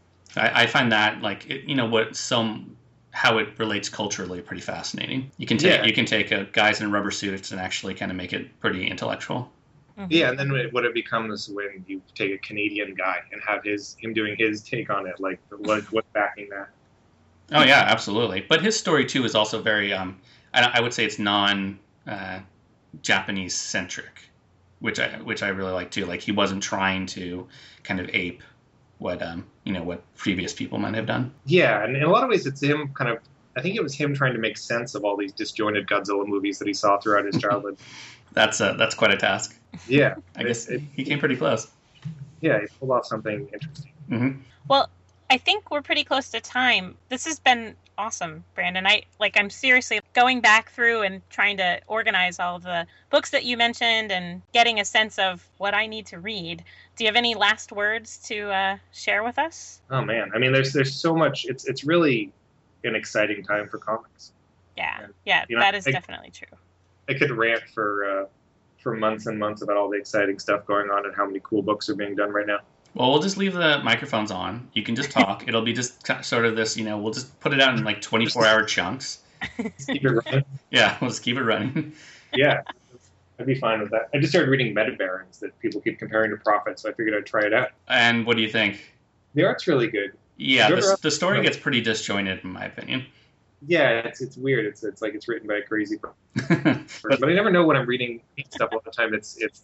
I, I find that like it, you know what some how it relates culturally pretty fascinating. You can take Yeah. you can take a guys in rubber suits and actually kind of make it pretty intellectual. Mhm. Yeah, and then it, what it becomes when you take a Canadian guy and have his him doing his take on it, like what what's backing that. Oh yeah, absolutely. But his story too is also very um I, I would say it's non uh, Japanese centric, which I which I really like too. Like he wasn't trying to kind of ape what um you know what previous people might have done. Yeah, and in a lot of ways, it's him kind of. I think it was him trying to make sense of all these disjointed Godzilla movies that he saw throughout his childhood. That's uh, that's quite a task. Yeah, I guess it, it, he came pretty close. yeah, he pulled off something interesting. hmm Well, I think we're pretty close to time. This has been awesome, Brandon. I like I'm seriously going back through and trying to organize all of the books that you mentioned and getting a sense of what I need to read. Do you have any last words to uh, share with us? Oh man, I mean, there's there's so much. It's it's really an exciting time for comics. Yeah, And, yeah, you know, that is I- definitely true. I could rant for uh, for months and months about all the exciting stuff going on and how many cool books are being done right now. Well, we'll just leave the microphones on. You can just talk. It'll be just ki- sort of this, you know, we'll just put it out in like twenty-four hour chunks. Just keep it running. Yeah, we'll just keep it running. Yeah, I'd be fine with that. I just started reading Meta Barons that people keep comparing to Prophet, so I figured I'd try it out. And what do you think? The art's really good. Yeah, Have you the, ever- the story gets pretty disjointed in my opinion. Yeah, it's it's weird. It's it's like it's written by a crazy person. but But I never know when I'm reading stuff all the time. It's it's like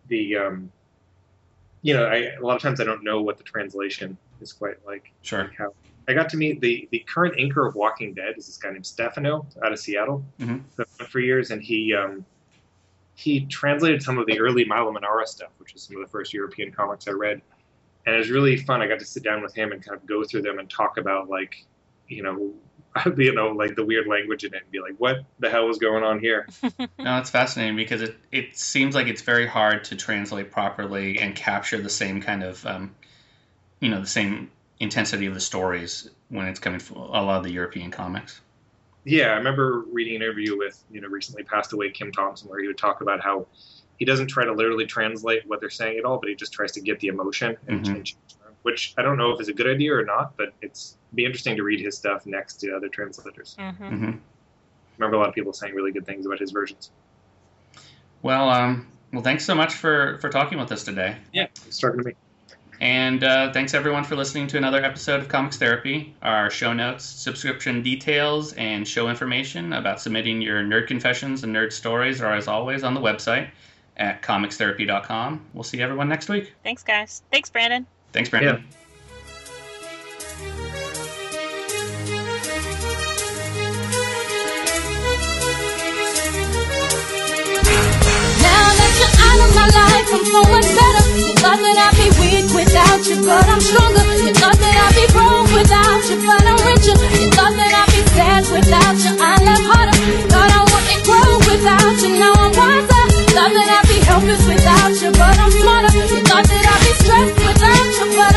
the um, you know, I, a lot of times I don't know what the translation is quite like. Sure. Like how I got to meet the the current inker of Walking Dead is this guy named Stefano out of Seattle Mm-hmm. for years, and he um, he translated some of the early Milo Manara stuff, which is some of the first European comics I read, and it was really fun. I got to sit down with him and kind of go through them and talk about like, you know, you know, like the weird language in it, and be like, what the hell is going on here? No, it's fascinating because it, it seems like it's very hard to translate properly and capture the same kind of, um, you know, the same intensity of the stories when it's coming from a lot of the European comics. Yeah, I remember reading an interview with, you know, recently passed away Kim Thompson, where he would talk about how he doesn't try to literally translate what they're saying at all, but he just tries to get the emotion, and Mhm. change, which I don't know if is a good idea or not, but it's be interesting to read his stuff next to other translators. Mm-hmm. Mm-hmm. I remember a lot of people saying really good things about his versions. Well, um, well, thanks so much for, for talking with us today. Yeah, it's talking to me. And uh, thanks everyone for listening to another episode of Comics Therapy. Our show notes, subscription details, and show information about submitting your nerd confessions and nerd stories are, as always, on the website at comics therapy dot com. We'll see everyone next week. Thanks, guys. Thanks, Brandon. Thanks, Brandon. Yeah. Now that you're out of my life, I'm so much better. You thought that I'd be weak without you, but I'm stronger. You thought that I'd be broke without you, but I'm richer. You thought that I'd be sad without you, I love harder. Thought I wouldn't grow without you, now I'm wiser. Thought that I'd be helpless without you, but I'm smarter. You thought that I'd be stressed without you, but